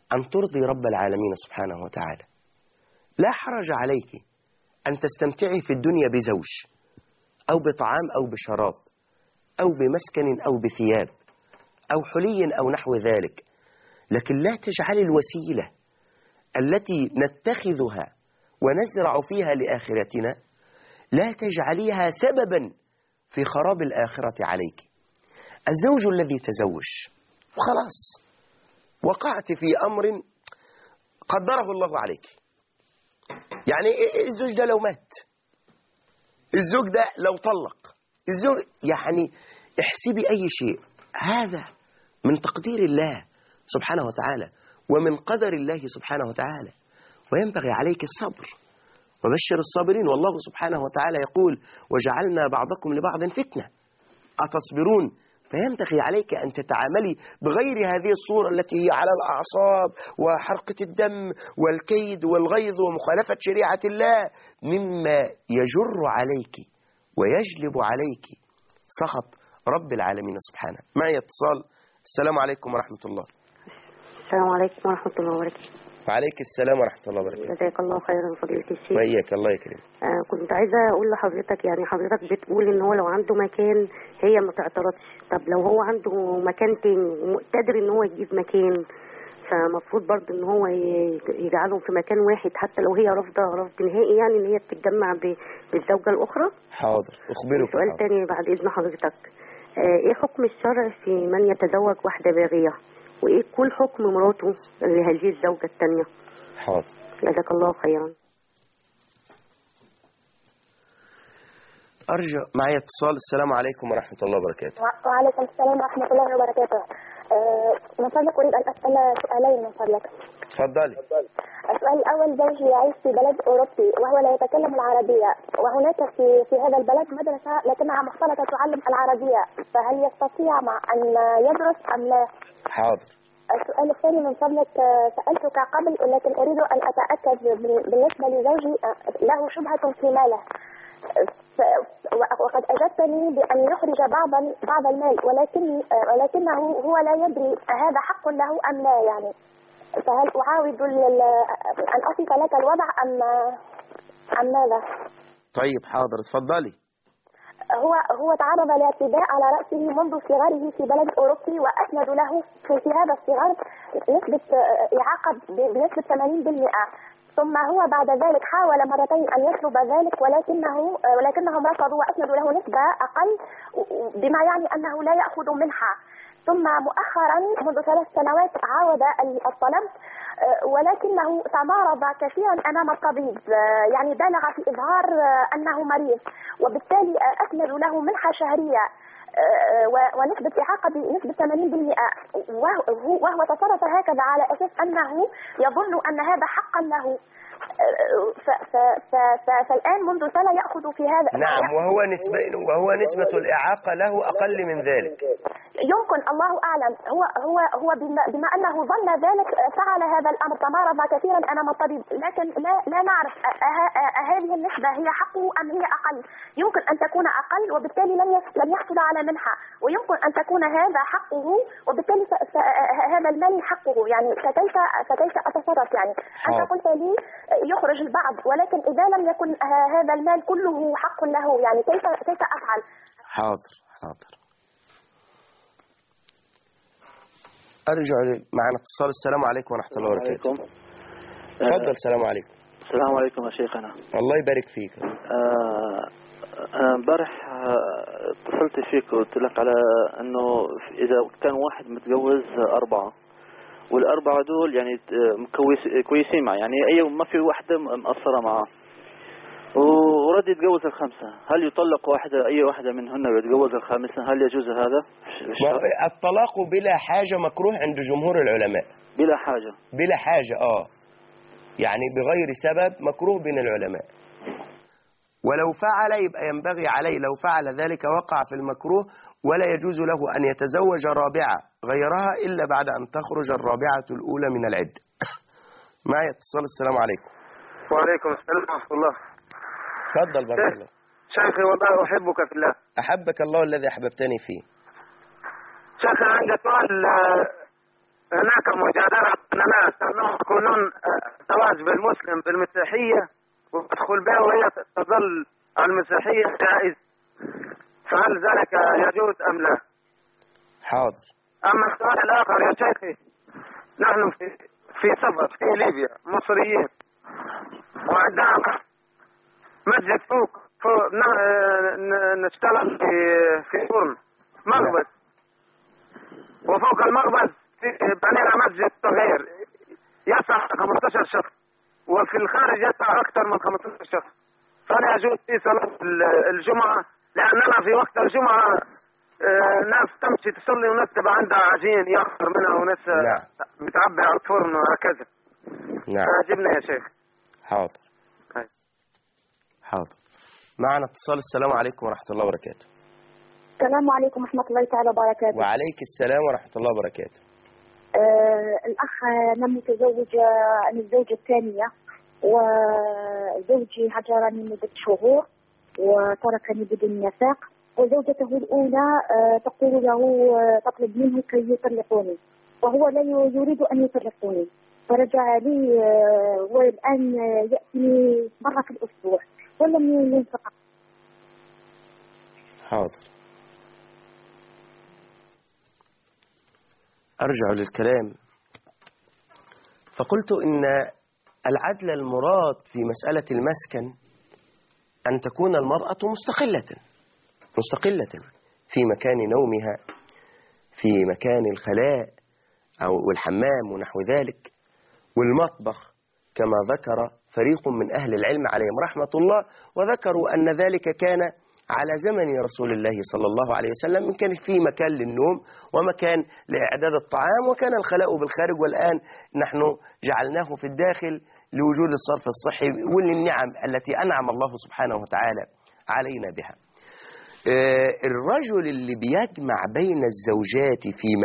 أن ترضي رب العالمين سبحانه وتعالى. لا حرج عليك أن تستمتعي في الدنيا بزوج أو بطعام أو بشراب أو بمسكن أو بثياب أو حلي أو نحو ذلك، لكن لا تجعل الوسيلة التي نتخذها ونزرع فيها لآخرتنا لا تجعليها سببا في خراب الآخرة عليك. الزوج الذي تزوج وخلاص وقعت في أمر قدره الله عليك، يعني الزوج ده لو مات، الزوج ده لو طلق، الزوج يعني احسبي أي شيء، هذا من تقدير الله سبحانه وتعالى ومن قدر الله سبحانه وتعالى، وينبغي عليك الصبر. وبشر الصابرين، والله سبحانه وتعالى يقول وجعلنا بعضكم لبعض فتنة أتصبرون. فينبغي عليك أن تتعاملي بغير هذه الصورة التي هي على الأعصاب وحرقة الدم والكيد والغيظ ومخالفة شريعة الله، مما يجر عليك ويجلب عليك سخط رب العالمين سبحانه. معي اتصال. السلام عليكم ورحمة الله. السلام عليكم ورحمة الله وبركاته. وعليك السلام ورحمة الله وبركاته. جزاك الله خيرا فضيلة الشيخ. وإياك الله يكرمك. كنت عايزة أقول لحضرتك، يعني حضرتك بتقول إن هو لو عنده مكان هي ما تعترضش، طب لو هو عنده مكان تاني ومقتدر إن هو يجيب مكان، فمفروض برضه إن هو يجعلهم في مكان واحد حتى لو هي رافضة رفض نهائي، يعني إن هي تتجمع بالزوجة الأخرى. حاضر أخبرك. سؤال تاني بعد إذن حضرتك، إيه حكم الشرع في من يتزوج واحدة باغية؟ وإيه كل حكم مراته لهذه الزوجة الثانية؟ حاضر. جزاك الله خيرا. أرجو معي اتصال. السلام عليكم ورحمة الله وبركاته. وعليكم السلام ورحمة الله وبركاته. من فضلك أريد أن أسأل سؤالين من فضلك. تفضلي. السؤال الأول، زوجي يعيش في بلد أوروبي وهو لا يتكلم العربية، وهناك في هذا البلد مدرسة لكنها مختلطة تعلم العربية، فهل يستطيع أن يدرس أم لا؟ حاضر. السؤال الثاني من فضلك، سألتك قبل لكن أريد أن أتأكد بالنسبة لزوجي له شبهة في ماله، وقد أجبتني بأن يخرج بعض المال، ولكنه هو لا يدري هذا حق له أم لا، يعني فهل أعاود أن أصف لك الوضع أم ماذا؟ طيب حاضر اتفضلي. هو تعرض لاعتداء على رأسه منذ صغره في بلد أوروبي، وأسند له في هذا الصغر نسبة إعاقة بنسبة 80%، ثم هو بعد ذلك حاول مرتين أن يطلب ذلك ولكنهم رفضوا وأسندوا له نسبة أقل، بما يعني أنه لا يأخذ منحة. ثم مؤخرا منذ 3 سنوات عاود الطلب، ولكنه تمارض كثيرا أمام الطبيب، يعني بالغ في إظهار أنه مريض، وبالتالي أسند له منحة شهرية ونسبة إعاقة بنسبة 80%، وهو تصرف هكذا على أساس أنه يظن أن هذا حقا له، فالآن منذ سنة يأخذ في هذا. نعم، وهو نسبة الإعاقة له أقل من ذلك. يمكن، الله أعلم. هو بما أنه ظن ذلك فعل هذا الأمر، تمارض كثيرا أمام الطبيب، لكن لا نعرف هذه النسبة هي حقه أم هي أقل. يمكن أن تكون أقل وبالتالي لم يحصل على منحة، ويمكن أن تكون هذا حقه وبالتالي هذا المال حقه، يعني فكيف أتصرف؟ يعني أنت قلت لي يخرج البعض، ولكن إذا لم يكن هذا المال كله حق له، يعني كيف أفعل؟ حاضر. أرجع معنا اتصال. السلام عليكم ورحمة الله وبركاته. تفضل. السلام عليكم. السلام عليكم يا شيخنا. الله يبارك فيك. أنا امبارح اتصلت فيك وقلت لك على أنه إذا كان واحد متجوز 4 والأربعة دول يعني كويسين معه، يعني ما في واحدة مقصرة معه، ورد يتجوز ال5، هل يطلق أي واحدة منهن ويتجوز ال5؟ هل يجوز هذا؟ الطلاق بلا حاجة مكروه عند جمهور العلماء. بلا حاجة يعني بغير سبب مكروه بين العلماء، ولو فعل يبقى ينبغي عليه، لو فعل ذلك وقع في المكروه، ولا يجوز له أن يتزوج رابعة غيرها إلا بعد أن تخرج الرابعة الأولى من العدة. معي اتصال. السلام عليكم. وعليكم السلام ورحمة الله. تفضل. بارك الله. شيخي والله أحبك في الله. أحبك الله الذي أحببتني فيه. شيخي عندي سؤال، هناك مجادلة بين الناس أنهم يكونون زواج بالمسلم بالمسيحية وتدخل بها وهي تظل المسيحية جائز، فهل ذلك يجوز أم لا؟ حاضر. أما السؤال الآخر يا شيخي، نحن في سفر في ليبيا مصريين، وعندنا مسجد فوق نشتغل في فرن مخبز، وفوق المخبز بنينا مسجد صغير يسع 15 شخص، وفي الخارج يسع أكثر من 15 شخص، فلا يجوز في صلاة الجمعة، لأننا في وقت الجمعة ناس تمشي تصلي وناس تبقى عندها عجين يخسر منها وناس بتعبي على الفرن وهكذا. نعم. فعجبنا يا شيخ. حاضر. حاضر. معنا اتصال. السلام عليكم ورحمة الله وبركاته. السلام عليكم ورحمة الله تعالى وبركاته. وعليك السلام ورحمة الله وبركاته. الأخ، أنا متزوجة من الزوجة الثانية، وزوجي هجرني مدة شهور وتركني بدون نفاق، وزوجته الأولى تقول له تطلب منه كي يطلقوني، وهو لا يريد أن يطلقوني، فرجع لي والآن يأتي مرة في الأسبوع ولم ينفق. حاضر. أرجع للكلام، فقلت إن العدل المراد في مسألة المسكن أن تكون المرأة مستقلة في مكان نومها، في مكان الخلاء أو الحمام ونحو ذلك، والمطبخ كما ذكر فريق من أهل العلم عليهم رحمة الله، وذكروا أن ذلك كان على زمن رسول الله صلى الله عليه وسلم، كان في مكان للنوم ومكان لإعداد الطعام، وكان الخلاء بالخارج، والآن نحن جعلناه في الداخل لوجود الصرف الصحي وللنعم التي أنعم الله سبحانه وتعالى علينا بها. الرجل اللي بيجمع بين الزوجات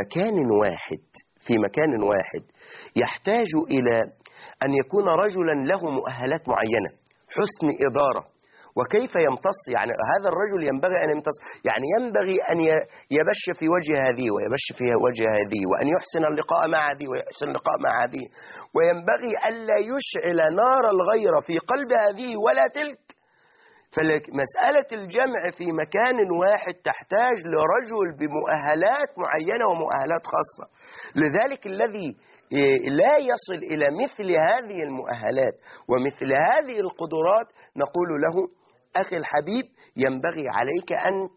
في مكان واحد يحتاج إلى أن يكون رجلا له مؤهلات معينة، حسن إدارة، وكيف يمتص، يعني هذا الرجل ينبغي أن يمتص، يعني ينبغي أن يبش في وجه هذه ويبش في وجه هذه، وأن يحسن اللقاء مع هذه ويحسن اللقاء مع هذه، وينبغي ألا يشعل نار الغيرة في قلب هذه ولا تلك. فمسألة الجمع في مكان واحد تحتاج لرجل بمؤهلات معينة ومؤهلات خاصة. لذلك الذي لا يصل إلى مثل هذه المؤهلات ومثل هذه القدرات نقول له أخي الحبيب ينبغي عليك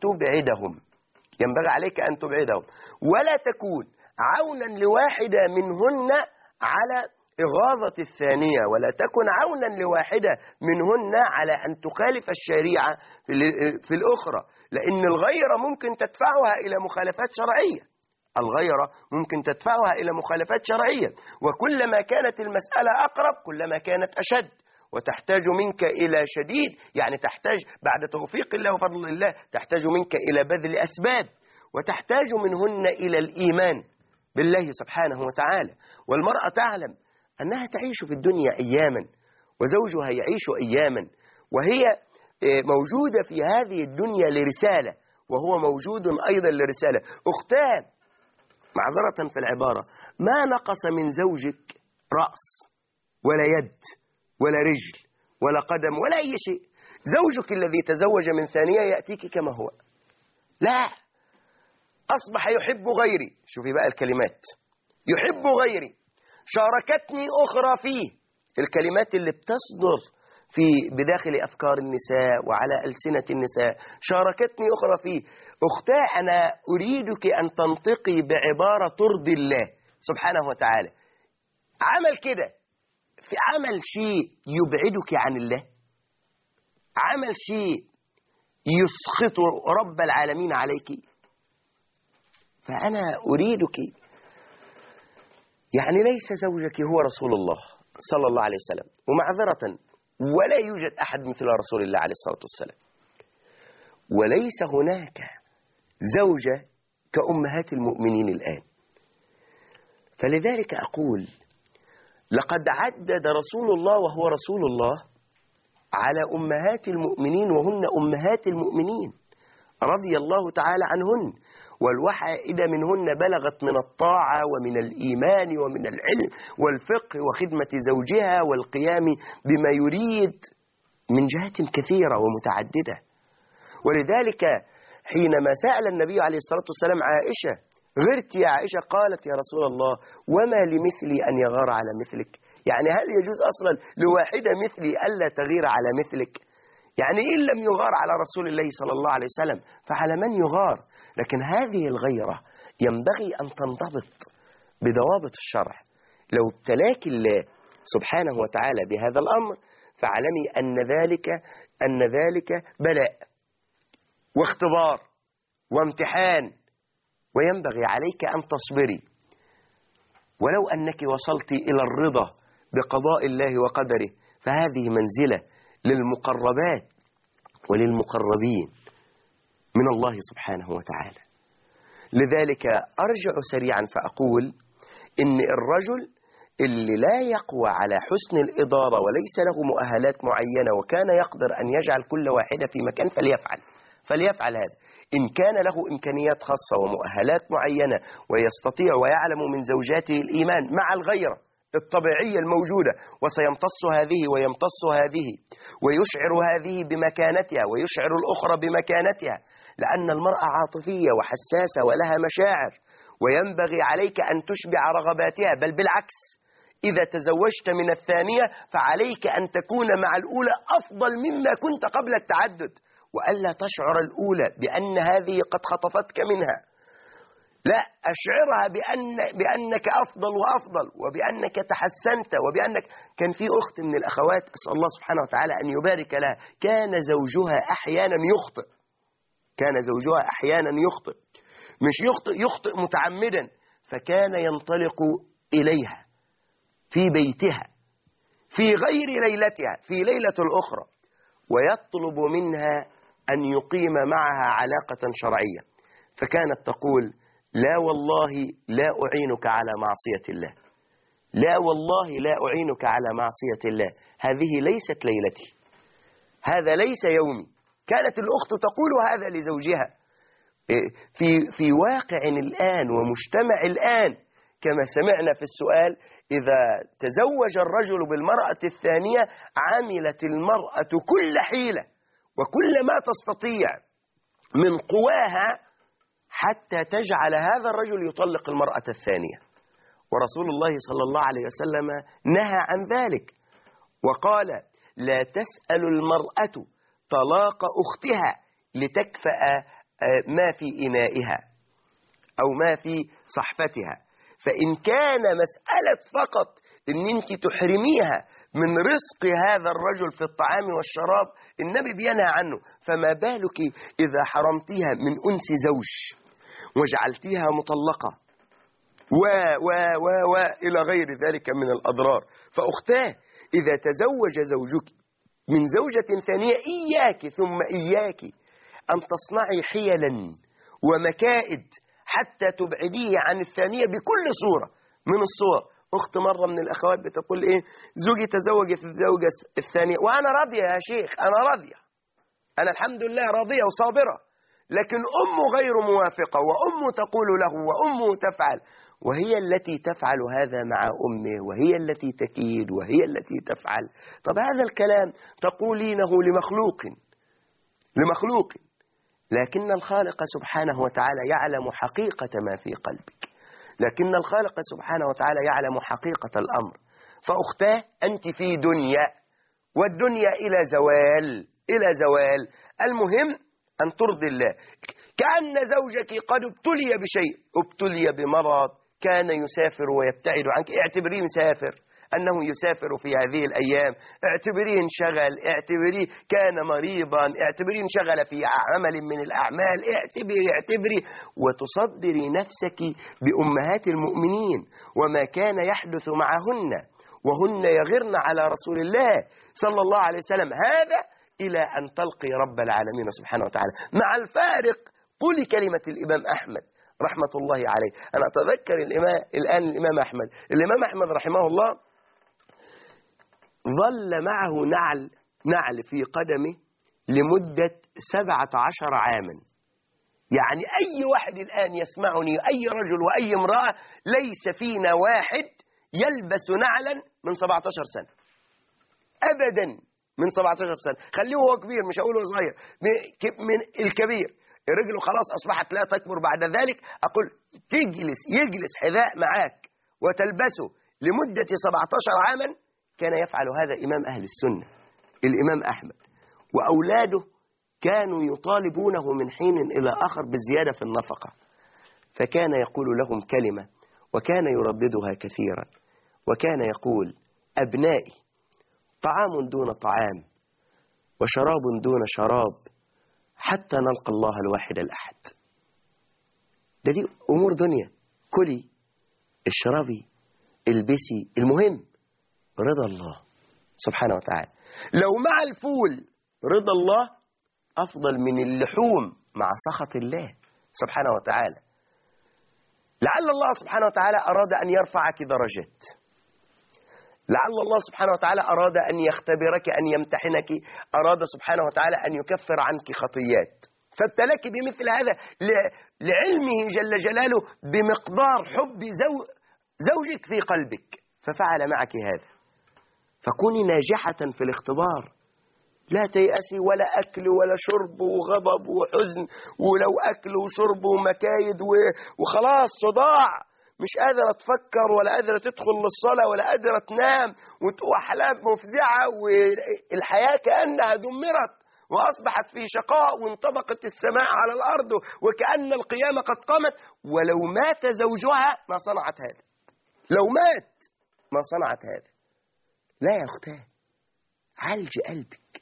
أن تبعدهم، ولا تكون عونا لواحدة منهن على إغاظة الثانية، ولا تكن عونا لواحدة منهن على أن تخالف الشريعة في الأخرى، لأن الغيرة ممكن تدفعها إلى مخالفات شرعية، وكلما كانت المسألة أقرب كلما كانت أشد، وتحتاج منك إلى شديد، يعني تحتاج بعد توفيق الله وفضل الله تحتاج منك إلى بذل أسباب، وتحتاج منهن إلى الإيمان بالله سبحانه وتعالى. والمرأة تعلم أنها تعيش في الدنيا أياما وزوجها يعيش أياما، وهي موجودة في هذه الدنيا لرسالة، وهو موجود أيضا لرسالة. أختان، معذرة في العبارة، ما نقص من زوجك رأس ولا يد ولا رجل ولا قدم ولا أي شيء. زوجك الذي تزوج من ثانية يأتيك كما هو، لا، أصبح يحب غيري. شوفي بقى الكلمات، يحب غيري، شاركتني أخرى فيه، الكلمات اللي بتصدر بداخل أفكار النساء وعلى ألسنة النساء، شاركتني أخرى فيه. أختاه، أنا أريدك أن تنطقي بعبارة ترضي الله سبحانه وتعالى. عمل كده، في عمل شيء يبعدك عن الله، عمل شيء يسخط رب العالمين عليك، فأنا أريدك، يعني ليس زوجك هو رسول الله صلى الله عليه وسلم، ومعذرة ولا يوجد أحد مثل رسول الله عليه الصلاة والسلام، وليس هناك زوجة كأمهات المؤمنين الآن. فلذلك أقول لقد عدد رسول الله وهو رسول الله على أمهات المؤمنين، وهن أمهات المؤمنين رضي الله تعالى عنهن، والواحدة منهن بلغت من الطاعة ومن الإيمان ومن العلم والفقه وخدمة زوجها والقيام بما يريد من جهات كثيرة ومتعددة. ولذلك حينما سأل النبي عليه الصلاة والسلام عائشة: غرت يا عائشة؟ قالت: يا رسول الله وما لمثلي أن يغار على مثلك؟ يعني هل يجوز أصلا لواحدة مثلي ألا تغير على مثلك؟ يعني إن لم يغار على رسول الله صلى الله عليه وسلم فعلى من يغار؟ لكن هذه الغيرة ينبغي أن تنضبط بضوابط الشرع. لو ابتلاك الله سبحانه وتعالى بهذا الأمر فاعلمي أن ذلك بلاء واختبار وامتحان، وينبغي عليك أن تصبري. ولو أنك وصلت إلى الرضا بقضاء الله وقدره فهذه منزلة للمقربات وللمقربين من الله سبحانه وتعالى. لذلك أرجع سريعا فأقول إن الرجل اللي لا يقوى على حسن الإدارة وليس له مؤهلات معينة وكان يقدر أن يجعل كل واحدة في مكان فليفعل هذا. إن كان له إمكانيات خاصة ومؤهلات معينة ويستطيع ويعلم من زوجاته الإيمان مع الغيرة الطبيعية الموجودة، وسيمتص هذه ويمتص هذه ويشعر هذه بمكانتها ويشعر الأخرى بمكانتها، لأن المرأة عاطفية وحساسة ولها مشاعر، وينبغي عليك أن تشبع رغباتها. بل بالعكس، إذا تزوجت من الثانية فعليك أن تكون مع الأولى أفضل مما كنت قبل التعدد، وألا تشعر الأولى بأن هذه قد خطفتك منها. لا، أشعرها بأنك أفضل وأفضل، وبأنك تحسنت، وبأنك كان في أخت من الأخوات أسأل الله سبحانه وتعالى أن يبارك لها، كان زوجها أحيانا يخطئ، مش يخطئ متعمدا، فكان ينطلق إليها في بيتها في غير ليلتها في ليلة الأخرى ويطلب منها أن يقيم معها علاقة شرعية، فكانت تقول: لا والله لا أعينك على معصية الله، لا والله لا أعينك على معصية الله، هذه ليست ليلتي، هذا ليس يومي. كانت الأخت تقول هذا لزوجها. في واقع الآن ومجتمع الآن كما سمعنا في السؤال، إذا تزوج الرجل بالمرأة الثانية عملت المرأة كل حيلة وكل ما تستطيع من قواها حتى تجعل هذا الرجل يطلق المرأة الثانية. ورسول الله صلى الله عليه وسلم نهى عن ذلك وقال: لا تسأل المرأة طلاق أختها لتكفأ ما في إنائها أو ما في صحفتها. فإن كان مسألة فقط إن أنت تحرميها من رزق هذا الرجل في الطعام والشراب النبي بينهى عنه، فما بالك إذا حرمتيها من أنس زوج وجعلتيها مطلقة إلى غير ذلك من الأضرار. فأختاه، إذا تزوج زوجك من زوجة ثانية إياك ثم إياك أن تصنعي حيلا ومكائد حتى تبعديه عن الثانية بكل صورة من الصور. أخت مرة من الأخوات بتقول: زوجي تزوج في الزوجة الثانية وأنا راضية يا شيخ، أنا الحمد لله راضية وصابرة، لكن أمه غير موافقة، وأمه تقول له، وأمه تفعل، وهي التي تفعل هذا مع أمه، وهي التي تكيد، وهي التي تفعل. طب هذا الكلام تقولينه لمخلوق، لكن الخالق سبحانه وتعالى يعلم حقيقة ما في قلبك، لكن الخالق سبحانه وتعالى يعلم حقيقة الأمر. فأختاه، أنت في دنيا، والدنيا إلى زوال، المهم أن ترضي الله. كأن زوجك قد ابتلي بشيء، ابتلي بمرض، كان يسافر ويبتعد عنك، اعتبريه مسافر، أنه يسافر في هذه الأيام، اعتبريه انشغل، اعتبريه كان مريضا، اعتبريه انشغل في عمل من الأعمال، اعتبري وتصبري نفسك بأمهات المؤمنين وما كان يحدث معهن وهن يغرن على رسول الله صلى الله عليه وسلم، هذا إلى أن تلقي رب العالمين سبحانه وتعالى. مع الفارق قولي كلمة الإمام أحمد رحمة الله عليه. أنا أتذكر الآن الإمام أحمد رحمه الله ظل معه نعل في قدمه لمدة 17 عاما، يعني أي واحد الآن يسمعني، أي رجل وأي امرأة، ليس فينا واحد يلبس نعلا من 17 سنة أبدا، من 17 سنة. خليه هو كبير، مش هقوله صغير، من الكبير. رجله خلاص أصبحت لا تكبر بعد ذلك. أقول يجلس حذاء معاك وتلبسه لمدة 17 عاما. كان يفعل هذا إمام أهل السنة الإمام أحمد، وأولاده كانوا يطالبونه من حين إلى آخر بالزيادة في النفقة، فكان يقول لهم كلمة وكان يرددها كثيرا، وكان يقول: أبنائي، طعام دون طعام وشراب دون شراب حتى نلقى الله الواحد الأحد. دي أمور دنيا، كلي، اشربي، البسي، المهم رضا الله سبحانه وتعالى. لو مع الفول رضا الله أفضل من اللحوم مع سخط الله سبحانه وتعالى. لعل الله سبحانه وتعالى أراد أن يرفعك درجات، لعل الله سبحانه وتعالى أراد أن يختبرك، أن يمتحنك، أراد سبحانه وتعالى أن يكفر عنك خطيات، فابتلاك بمثل هذا لعلمه جل جلاله بمقدار حب زوجك في قلبك، ففعل معك هذا. فكوني ناجحة في الاختبار، لا تيأسي، ولا أكل ولا شرب وغضب وحزن، ولو أكل وشرب ومكايد وخلاص صداع، مش قادرة تفكر ولا قادرة تدخل للصلاة ولا قادرة تنام، وأحلام مفزعة، والحياة كأنها دمرت وأصبحت في شقاء، وانطبقت السماء على الأرض وكأن القيامة قد قامت. ولو مات زوجها ما صنعت هذا، لو مات ما صنعت هذا. لا يا أختاه، عالج قلبك،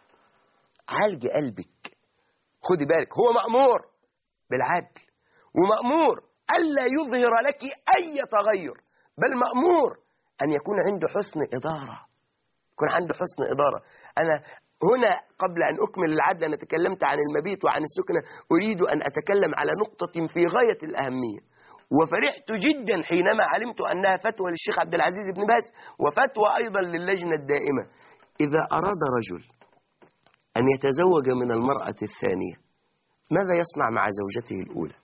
عالج قلبك. خدي بالك، هو مأمور بالعدل، ومأمور ألا يظهر لك أي تغير، بل مأمور أن يكون عنده حسن إدارة، يكون عنده حسن إدارة. أنا هنا قبل أن أكمل العدل، أنا تكلمت عن المبيت وعن السكنة، أريد أن أتكلم على نقطة في غاية الأهمية، وفرحت جدا حينما علمت أنها فتوى للشيخ عبد العزيز بن باز وفتوى أيضا للجنة الدائمة. إذا أراد رجل أن يتزوج من المرأة الثانية، ماذا يصنع مع زوجته الأولى؟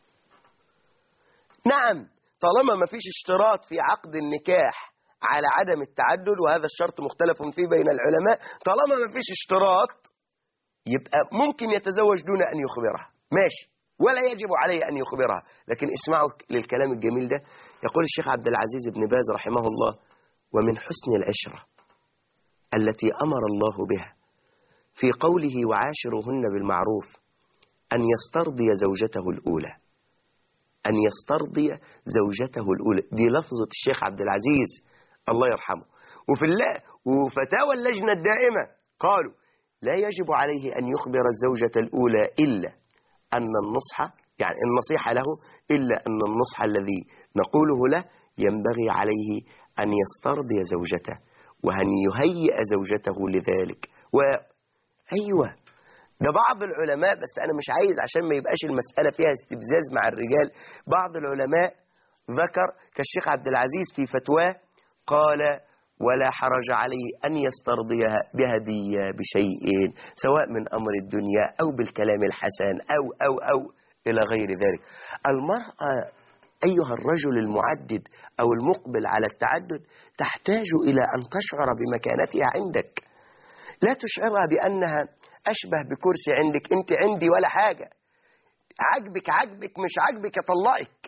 نعم، طالما ما فيش اشتراط في عقد النكاح على عدم التعدد، وهذا الشرط مختلف فيه بين العلماء، طالما ما فيش اشتراط يبقى ممكن يتزوج دون أن يخبرها، ماشي، ولا يجب عليه أن يخبرها. لكن اسمعوا للكلام الجميل ده. يقول الشيخ عبد العزيز بن باز رحمه الله: ومن حسن العشرة التي أمر الله بها في قوله وعاشروهن بالمعروف أن يسترضي زوجته الأولى، أن يسترضي زوجته الأولى، دي لفظة الشيخ عبد العزيز الله يرحمه. وفتاوى اللجنة الدائمة قالوا لا يجب عليه أن يخبر الزوجة الأولى إلا أن النصح، يعني النصيحة له، إلا أن النصح الذي نقوله له ينبغي عليه أن يسترضي زوجته وأن يهيئ زوجته لذلك. أيوة، ده بعض العلماء، بس أنا مش عايز عشان ما يبقاش المسألة فيها استفزاز مع الرجال، بعض العلماء ذكر كالشيخ عبد العزيز في فتواه قال: ولا حرج عليه أن يسترضيها بهدية بشيء، سواء من أمر الدنيا أو بالكلام الحسن أو إلى غير ذلك. المرأة أيها الرجل المعدد أو المقبل على التعدد تحتاج إلى أن تشعر بمكانتها عندك، لا تشعرها بأنها أشبه بكرسي عندك، أنت عندي ولا حاجة، عجبك مش عجبك أطلقك.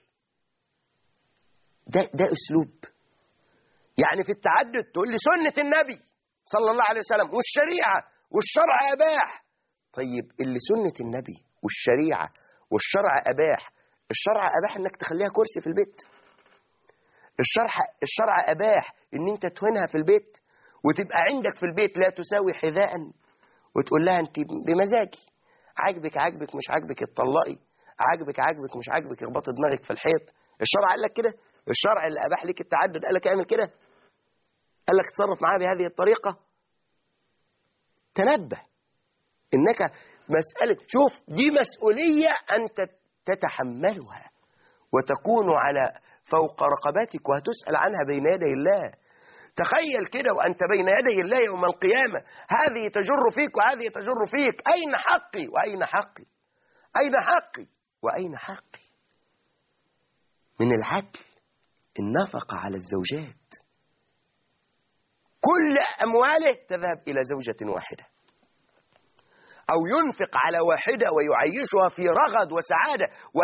ده أسلوب. يعني في التعدد تقول لي سنة النبي صلى الله عليه وسلم والشريعة والشرع أباح. طيب اللي سنة النبي والشريعة والشرع أباح، الشرع أباح إنك تخليها كرسي في البيت، الشرع أباح إن أنت تهنها في البيت وتبقى عندك في البيت لا تساوي حذاء، وتقول لها أنت بمزاجي، عجبك مش عجبك اتطلقي، عجبك مش عجبك اخبطي دماغك في الحيط. الشرع قال لك كده؟ الشرع اللي أباح لك التعدد قال لك اعمل كده؟ قال لك تصرف معاه بهذه الطريقة؟ تنبه إنك مسألة، شوف دي مسؤولية أنت تتحملها وتكون على فوق رقبتك وهتسأل عنها بين يدي الله. تخيل كده وأنت بين يدي الله يوم القيامة، هذه تجر فيك وهذه تجر فيك، أين حقي وأين حقي؟ أين حقي؟ وأين حقي؟ من العدل النفقة على الزوجات، كل أمواله تذهب إلى زوجة واحدة، أو ينفق على واحدة ويعيشها في رغد وسعادة،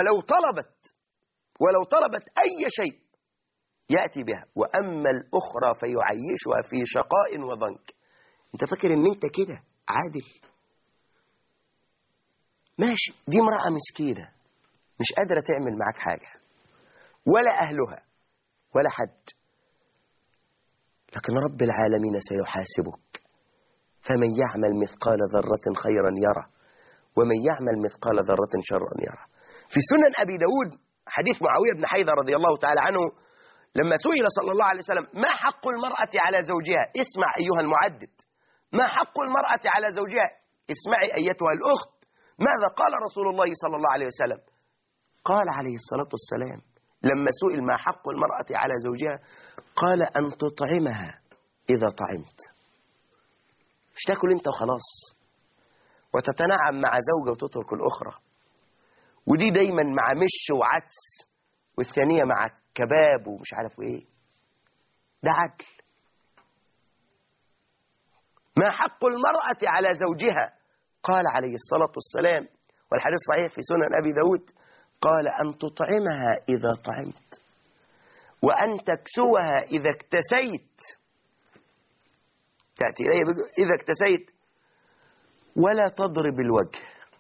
ولو طلبت أي شيء يأتي بها، وأما الأخرى فيعيشها في شقاء وضنك. أنت فاكر أن أنت كده عادل؟ ماشي، دي امرأة مسكينة مش قادرة تعمل معاك حاجة، ولا أهلها ولا حد، لكن رب العالمين سيحاسبك. فمن يعمل مثقال ذرة خيرا يره، ومن يعمل مثقال ذرة شرا يره. في سنن أبي داود حديث معاوية بن حيدة رضي الله تعالى عنه، لما سئل صلى الله عليه وسلم ما حق المرأة على زوجها، اسمع أيها المعدد، ما حق المرأة على زوجها، اسمعي أيتها الأخت، ماذا قال رسول الله صلى الله عليه وسلم؟ قال عليه الصلاة والسلام لما سئل ما حق المرأة على زوجها، قال أن تطعمها إذا طعمت. مش تاكل أنت وخلاص وتتنعم مع زوجة وتترك الأخرى، ودي دايما مع مش وعدس، والثانية مع كباب ومش عارف ايه. ده عدل. ما حق المرأة على زوجها؟ قال عليه الصلاة والسلام، والحديث صحيح في سنن أبي داود، قال أن تطعمها إذا طعمت، وأن تكسوها إذا اكتسيت، تأتي إليه إذا اكتسيت، ولا تضرب الوجه،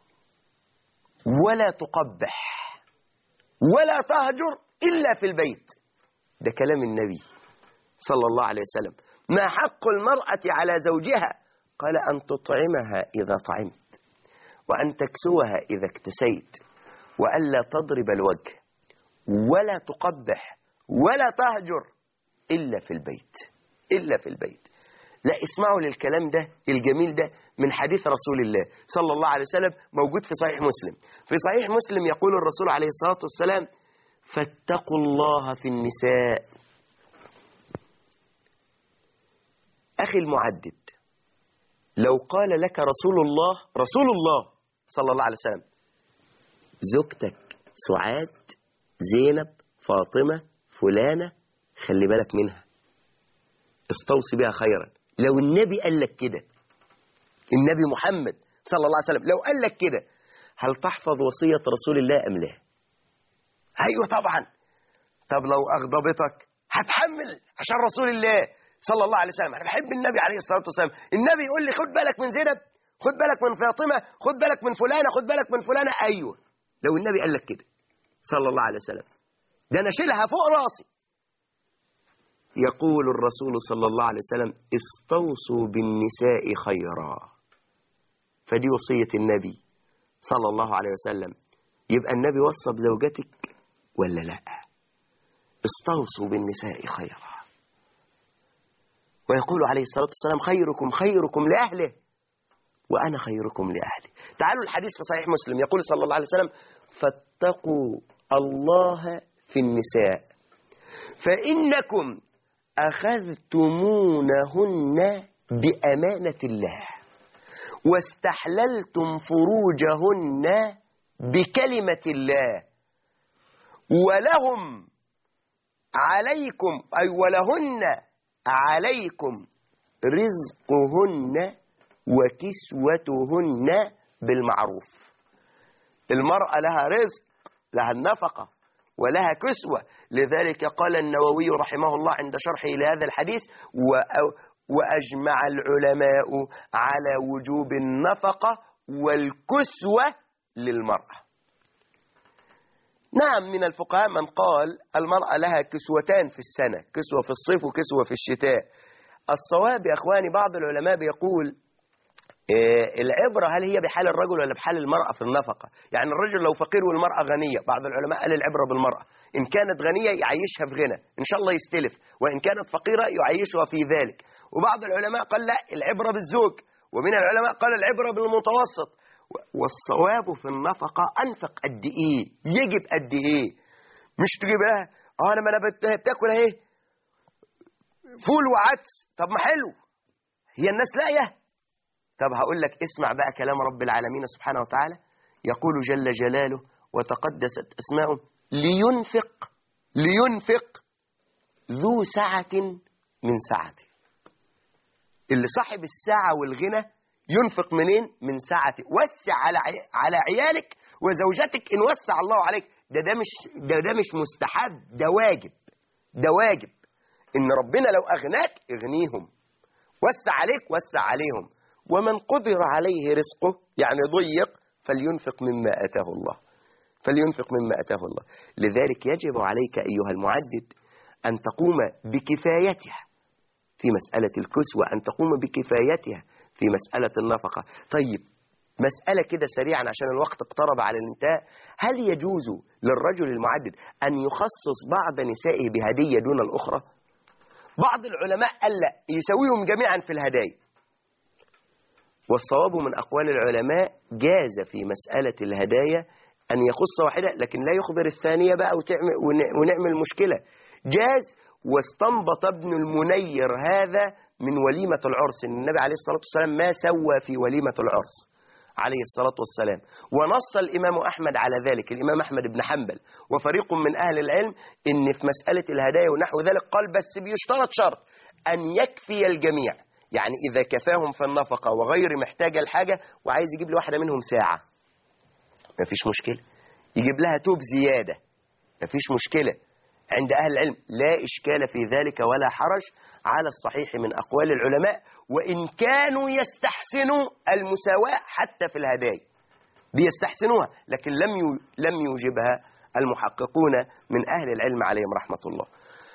ولا تقبح، ولا تهجر إلا في البيت. ده كلام النبي صلى الله عليه وسلم. ما حق المرأة على زوجها؟ قال أن تطعمها إذا طعمت، وأن تكسوها إذا اكتسيت، وألا تضرب الوجه، ولا تقبح، ولا تهجر إلا في البيت. إلا في البيت. لا، اسمعوا للكلام ده الجميل ده من حديث رسول الله صلى الله عليه وسلم، موجود في صحيح مسلم. في صحيح مسلم يقول الرسول عليه الصلاة والسلام: فاتقوا الله في النساء. أخي المعدد، لو قال لك رسول الله صلى الله عليه وسلم زوجتك سعاد، زينب، فاطمة، فلانة، خلي بالك منها، استوصي بها خيرا. لو النبي قال لك كده، النبي محمد صلى الله عليه وسلم لو قال لك كده، هل تحفظ وصية رسول الله أم لا؟ أيوة طبعا. طب لو أغضبتك هتحمل عشان رسول الله صلى الله عليه وسلم. أنا بحب النبي عليه الصلاة والسلام. النبي يقول لي خد بالك من زينب، خد بالك من فاطمة، خد بالك من فلانة، خد بالك من فلانة. أيوة، لو النبي قال لك كده صلى الله عليه وسلم، ده أنا شيلها فوق راسي. يقول الرسول صلى الله عليه وسلم: استوصوا بالنساء خيرا. فدي وصية النبي صلى الله عليه وسلم. يبقى النبي وصى بزوجتك ولا لا؟ استوصوا بالنساء خيرا. ويقول عليه الصلاة والسلام: خيركم لأهله، وأنا خيركم لأهلي. تعالوا الحديث في صحيح مسلم، يقول صلى الله عليه وسلم: فاتقوا الله في النساء فإنكم أخذتمونهن بأمانة الله، واستحللتم فروجهن بكلمة الله، ولهن عليكم رزقهن وكسوتهن بالمعروف. المرأة لها رزق، لها النفقة، ولها كسوة. لذلك قال النووي رحمه الله عند شرحه لهذا الحديث: وأجمع العلماء على وجوب النفقة والكسوة للمرأة. نعم، من الفقهاء من قال المرأة لها كسوتان في السنة، كسوة في الصيف وكسوة في الشتاء. الصواب يا أخواني، بعض العلماء بيقول العبرة هل هي بحال الرجل ولا بحال المرأة في النفقة. يعني الرجل لو فقير والمرأة غنية، بعض العلماء قال العبرة بالمرأة. إن كانت غنية يعيشها في غنى، إن شاء الله يستلف، وإن كانت فقيرة يعيشها في ذلك. وبعض العلماء قال لا، العبرة بالزوج، ومن العلماء قال العبرة بالمتوسط. والصواب في النفقة أنفق قد إيه، يجب قد إيه، مش تجيبها أنا بتاكل أهي فول وعدس، طب ما حلو، هي الناس لاقيه. طب هقول لك اسمع بقى كلام رب العالمين سبحانه وتعالى، يقول جل جلاله وتقدست أسماؤه لينفق ذو سعة من سعته. اللي صاحب السعة والغنى ينفق منين؟ من سعته. وسع على عيالك وزوجتك إن وسع الله عليك. ده مش مستحب، ده واجب إن ربنا لو أغناك اغنيهم، وسع عليك وسع عليهم. ومن قدر عليه رزقه يعني ضيق فلينفق مما آتاه الله، لذلك يجب عليك أيها المعدد أن تقوم بكفايتها في مسألة الكسوة، أن تقوم بكفايتها في مسألة النفقة. طيب مسألة كده سريعا عشان الوقت اقترب على الانتهاء، هل يجوز للرجل المعدد أن يخصص بعض نسائه بهدية دون الأخرى؟ بعض العلماء قال لا، يسويهم جميعا في الهدايا. والصواب من أقوال العلماء جاز في مسألة الهدايا أن يخص واحدة لكن لا يخبر الثانية بقى ونعمل مشكلة. جاز. واستنبط ابن المنير هذا من وليمة العرس، إن النبي عليه الصلاة والسلام ما سوى في وليمة العرس عليه الصلاة والسلام. ونص الإمام أحمد على ذلك، الإمام أحمد بن حنبل وفريق من أهل العلم، إن في مسألة الهدايا ونحو ذلك قال بس بيشترط شرط أن يكفي الجميع. يعني إذا كفاهم في النفقة وغير محتاجة الحاجة وعايز يجيب له واحدة منهم ساعة مفيش مشكلة، يجيب لها توب زيادة مفيش مشكلة. عند أهل العلم لا إشكال في ذلك ولا حرج على الصحيح من أقوال العلماء، وإن كانوا يستحسنوا المساواة حتى في الهدايا بيستحسنوها، لكن لم يوجبها المحققون من أهل العلم عليهم رحمة الله.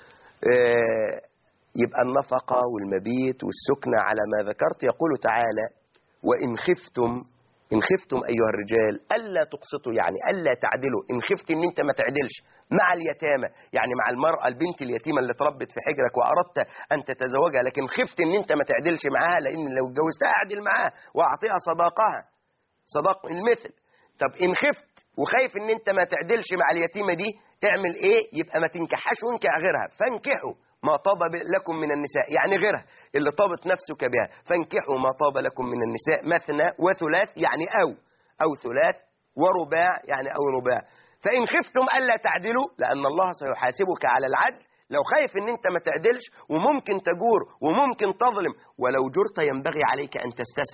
يبقى النفقة والمبيت والسكنة على ما ذكرت. يقول تعالى وإن خفتم أيها الرجال ألا تقسطوا، يعني ألا تعدلوا. إن خفت إن أنت ما تعدلش مع اليتامى، يعني مع المرأة البنت اليتيمة اللي تربت في حجرك وأردت أن تتزوجها، لكن خفت إن أنت ما تعدلش معاها، لأن لو اتجوزتها أعدل معاها وأعطيها صداق المثل. طب إن خفت وخايف إن أنت ما تعدلش مع اليتيمة دي تعمل إيه؟ يبقى ما تنكحش وانكح غيرها. فانكحوا ما طاب لكم من النساء، يعني غيرها اللي طابت نفسك بها. فانكحوا ما طاب لكم من النساء مثنى وثلاث، يعني أو ثلاث ورباع، يعني أو رباع. فإن خفتم ألا تعدلوا، لأن الله سيحاسبك على العدل. لو خايف إن أنت ما تعدلش وممكن تجور وممكن تظلم، ولو جرت ينبغي عليك أن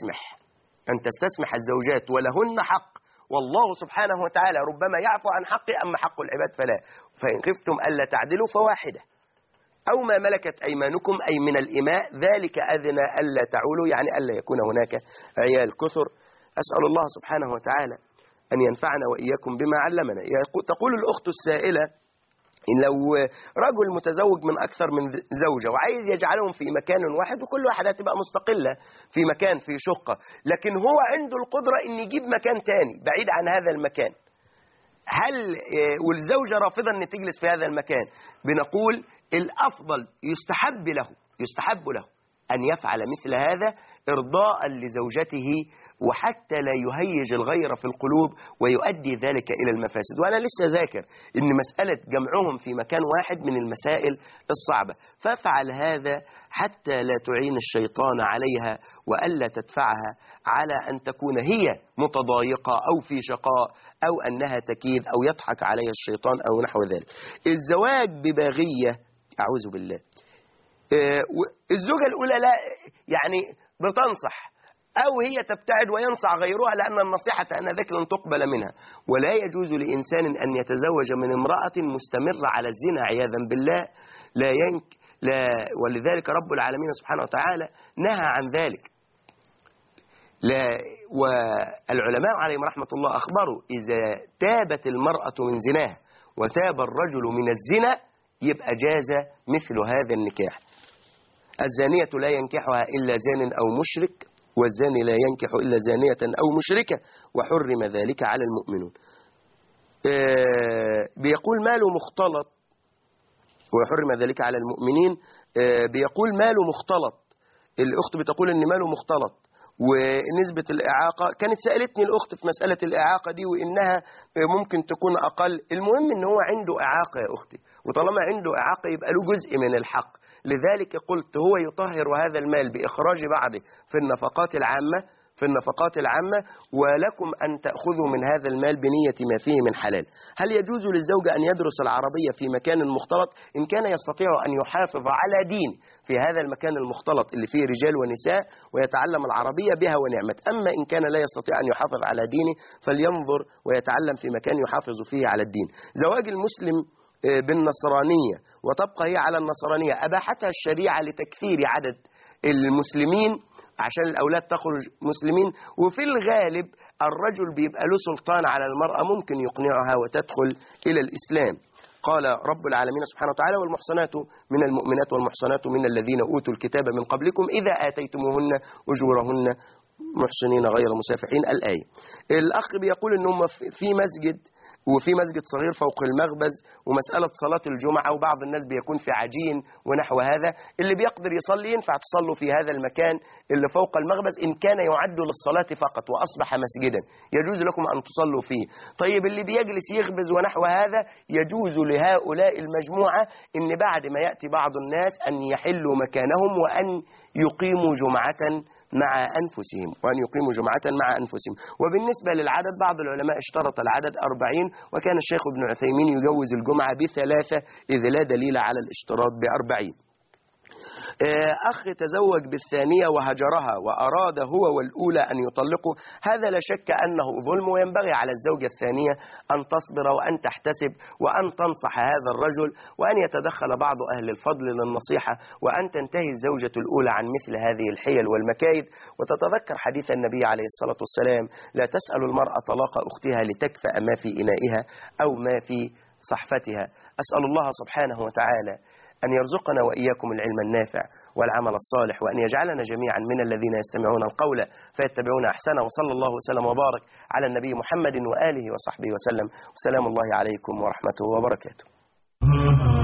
تستسمح الزوجات ولهن حق، والله سبحانه وتعالى ربما يعفو عن حقه، أما حق العباد فلا. فإن خفتم ألا تعدلوا فواحدة أو ما ملكت أيمانكم أي من الإماء، ذلك أدنى ألا تعولوا، يعني ألا يكون هناك عيال كثر. أسأل الله سبحانه وتعالى أن ينفعنا وإياكم بما علمنا. تقول الأخت السائلة إن لو رجل متزوج من أكثر من زوجة وعايز يجعلهم في مكان واحد وكل واحدة تبقى مستقلة في مكان في شقة، لكن هو عنده القدرة إن يجيب مكان تاني بعيد عن هذا المكان، هل والزوجة رافضة أن تجلس في هذا المكان؟ بنقول الأفضل يستحب له أن يفعل مثل هذا إرضاء لزوجته، وحتى لا يهيج الغير في القلوب ويؤدي ذلك إلى المفاسد. وأنا لسه ذاكر إن مسألة جمعهم في مكان واحد من المسائل الصعبة، فافعل هذا حتى لا تعين الشيطان عليها وألا تدفعها على أن تكون هي متضايقة أو في شقاء أو أنها تكيد أو يضحك عليها الشيطان أو نحو ذلك. الزواج بباغية أعوذ بالله. الزوجة الأولى لا يعني بتنصح أو هي تبتعد وينصح غيرها، لأن النصيحة أنذاك لن تقبل منها. ولا يجوز لإنسان أن يتزوج من امرأة مستمرة على الزنا عياذا بالله، ولذلك رب العالمين سبحانه وتعالى نهى عن ذلك. والعلماء عليهم رحمة الله أخبروا إذا تابت المرأة من زناها وتاب الرجل من الزنا يبقى جاز مثل هذا النكاح. الزانية لا ينكحها إلا زان أو مشرك، والزاني لا ينكح إلا زانية أو مشركة، وحرم ذلك على المؤمنون. بيقول ماله مختلط، وحرم ذلك على المؤمنين. بيقول ماله مختلط، الأخت بتقول إن ماله مختلط ونسبة الإعاقة. كانت سألتني الأخت في مسألة الإعاقة دي وإنها ممكن تكون أقل. المهم إن هو عنده إعاقة يا أختي، وطالما عنده إعاقة يبقى له جزء من الحق. لذلك قلت هو يطهر هذا المال بإخراج بعضه في النفقات العامة، في النفقات العامة، ولكم أن تأخذوا من هذا المال بنية ما فيه من حلال. هل يجوز للزوج أن يدرس العربية في مكان مختلط إن كان يستطيع أن يحافظ على دين في هذا المكان المختلط اللي فيه رجال ونساء ويتعلم العربية بها ونعمت؟ أما إن كان لا يستطيع أن يحافظ على دينه فلينظر ويتعلم في مكان يحافظ فيه على الدين. زواج المسلم بالنصرانية وتبقى هي على النصرانية أباحتها الشريعة لتكثير عدد المسلمين عشان الأولاد تخرج مسلمين، وفي الغالب الرجل بيبقى له سلطان على المرأة ممكن يقنعها وتدخل إلى الإسلام. قال رب العالمين سبحانه وتعالى: والمحصنات من المؤمنات والمحصنات من الذين أوتوا الكتاب من قبلكم إذا آتيتموهن أجورهن محسنين غير مسافحين. الآية. الأخ بيقول إنهم في مسجد، وفي مسجد صغير فوق المخبز، ومسألة صلاة الجمعة، وبعض الناس بيكون في عجين ونحو هذا. اللي بيقدر يصلي ينفع تصلوا في هذا المكان اللي فوق المخبز إن كان يعد للصلاة فقط وأصبح مسجدا، يجوز لكم أن تصلوا فيه. طيب اللي بيجلس يخبز ونحو هذا، يجوز لهؤلاء المجموعة إن بعد ما يأتي بعض الناس أن يحلوا مكانهم وأن يقيموا جمعة مع أنفسهم، مع أنفسهم. وبالنسبة للعدد، بعض العلماء اشترط العدد 40، وكان الشيخ ابن عثيمين يجوز الجمعة ب3 إذ لا دليل على الاشتراط ب40. أخ تزوج بالثانية وهجرها وأراد هو والأولى أن يطلقوا، هذا لا شك أنه ظلم، وينبغي على الزوجة الثانية أن تصبر وأن تحتسب وأن تنصح هذا الرجل، وأن يتدخل بعض أهل الفضل للنصيحة، وأن تنتهي الزوجة الأولى عن مثل هذه الحيل والمكايد، وتتذكر حديث النبي عليه الصلاة والسلام: لا تسأل المرأة طلاق أختها لتكفأ ما في إنائها أو ما في صحفتها. أسأل الله سبحانه وتعالى أن يرزقنا وإياكم العلم النافع والعمل الصالح، وأن يجعلنا جميعا من الذين يستمعون القول فيتبعون أحسنه. وصلى الله وسلم وبارك على النبي محمد وآله وصحبه وسلم، وسلام الله عليكم ورحمته وبركاته.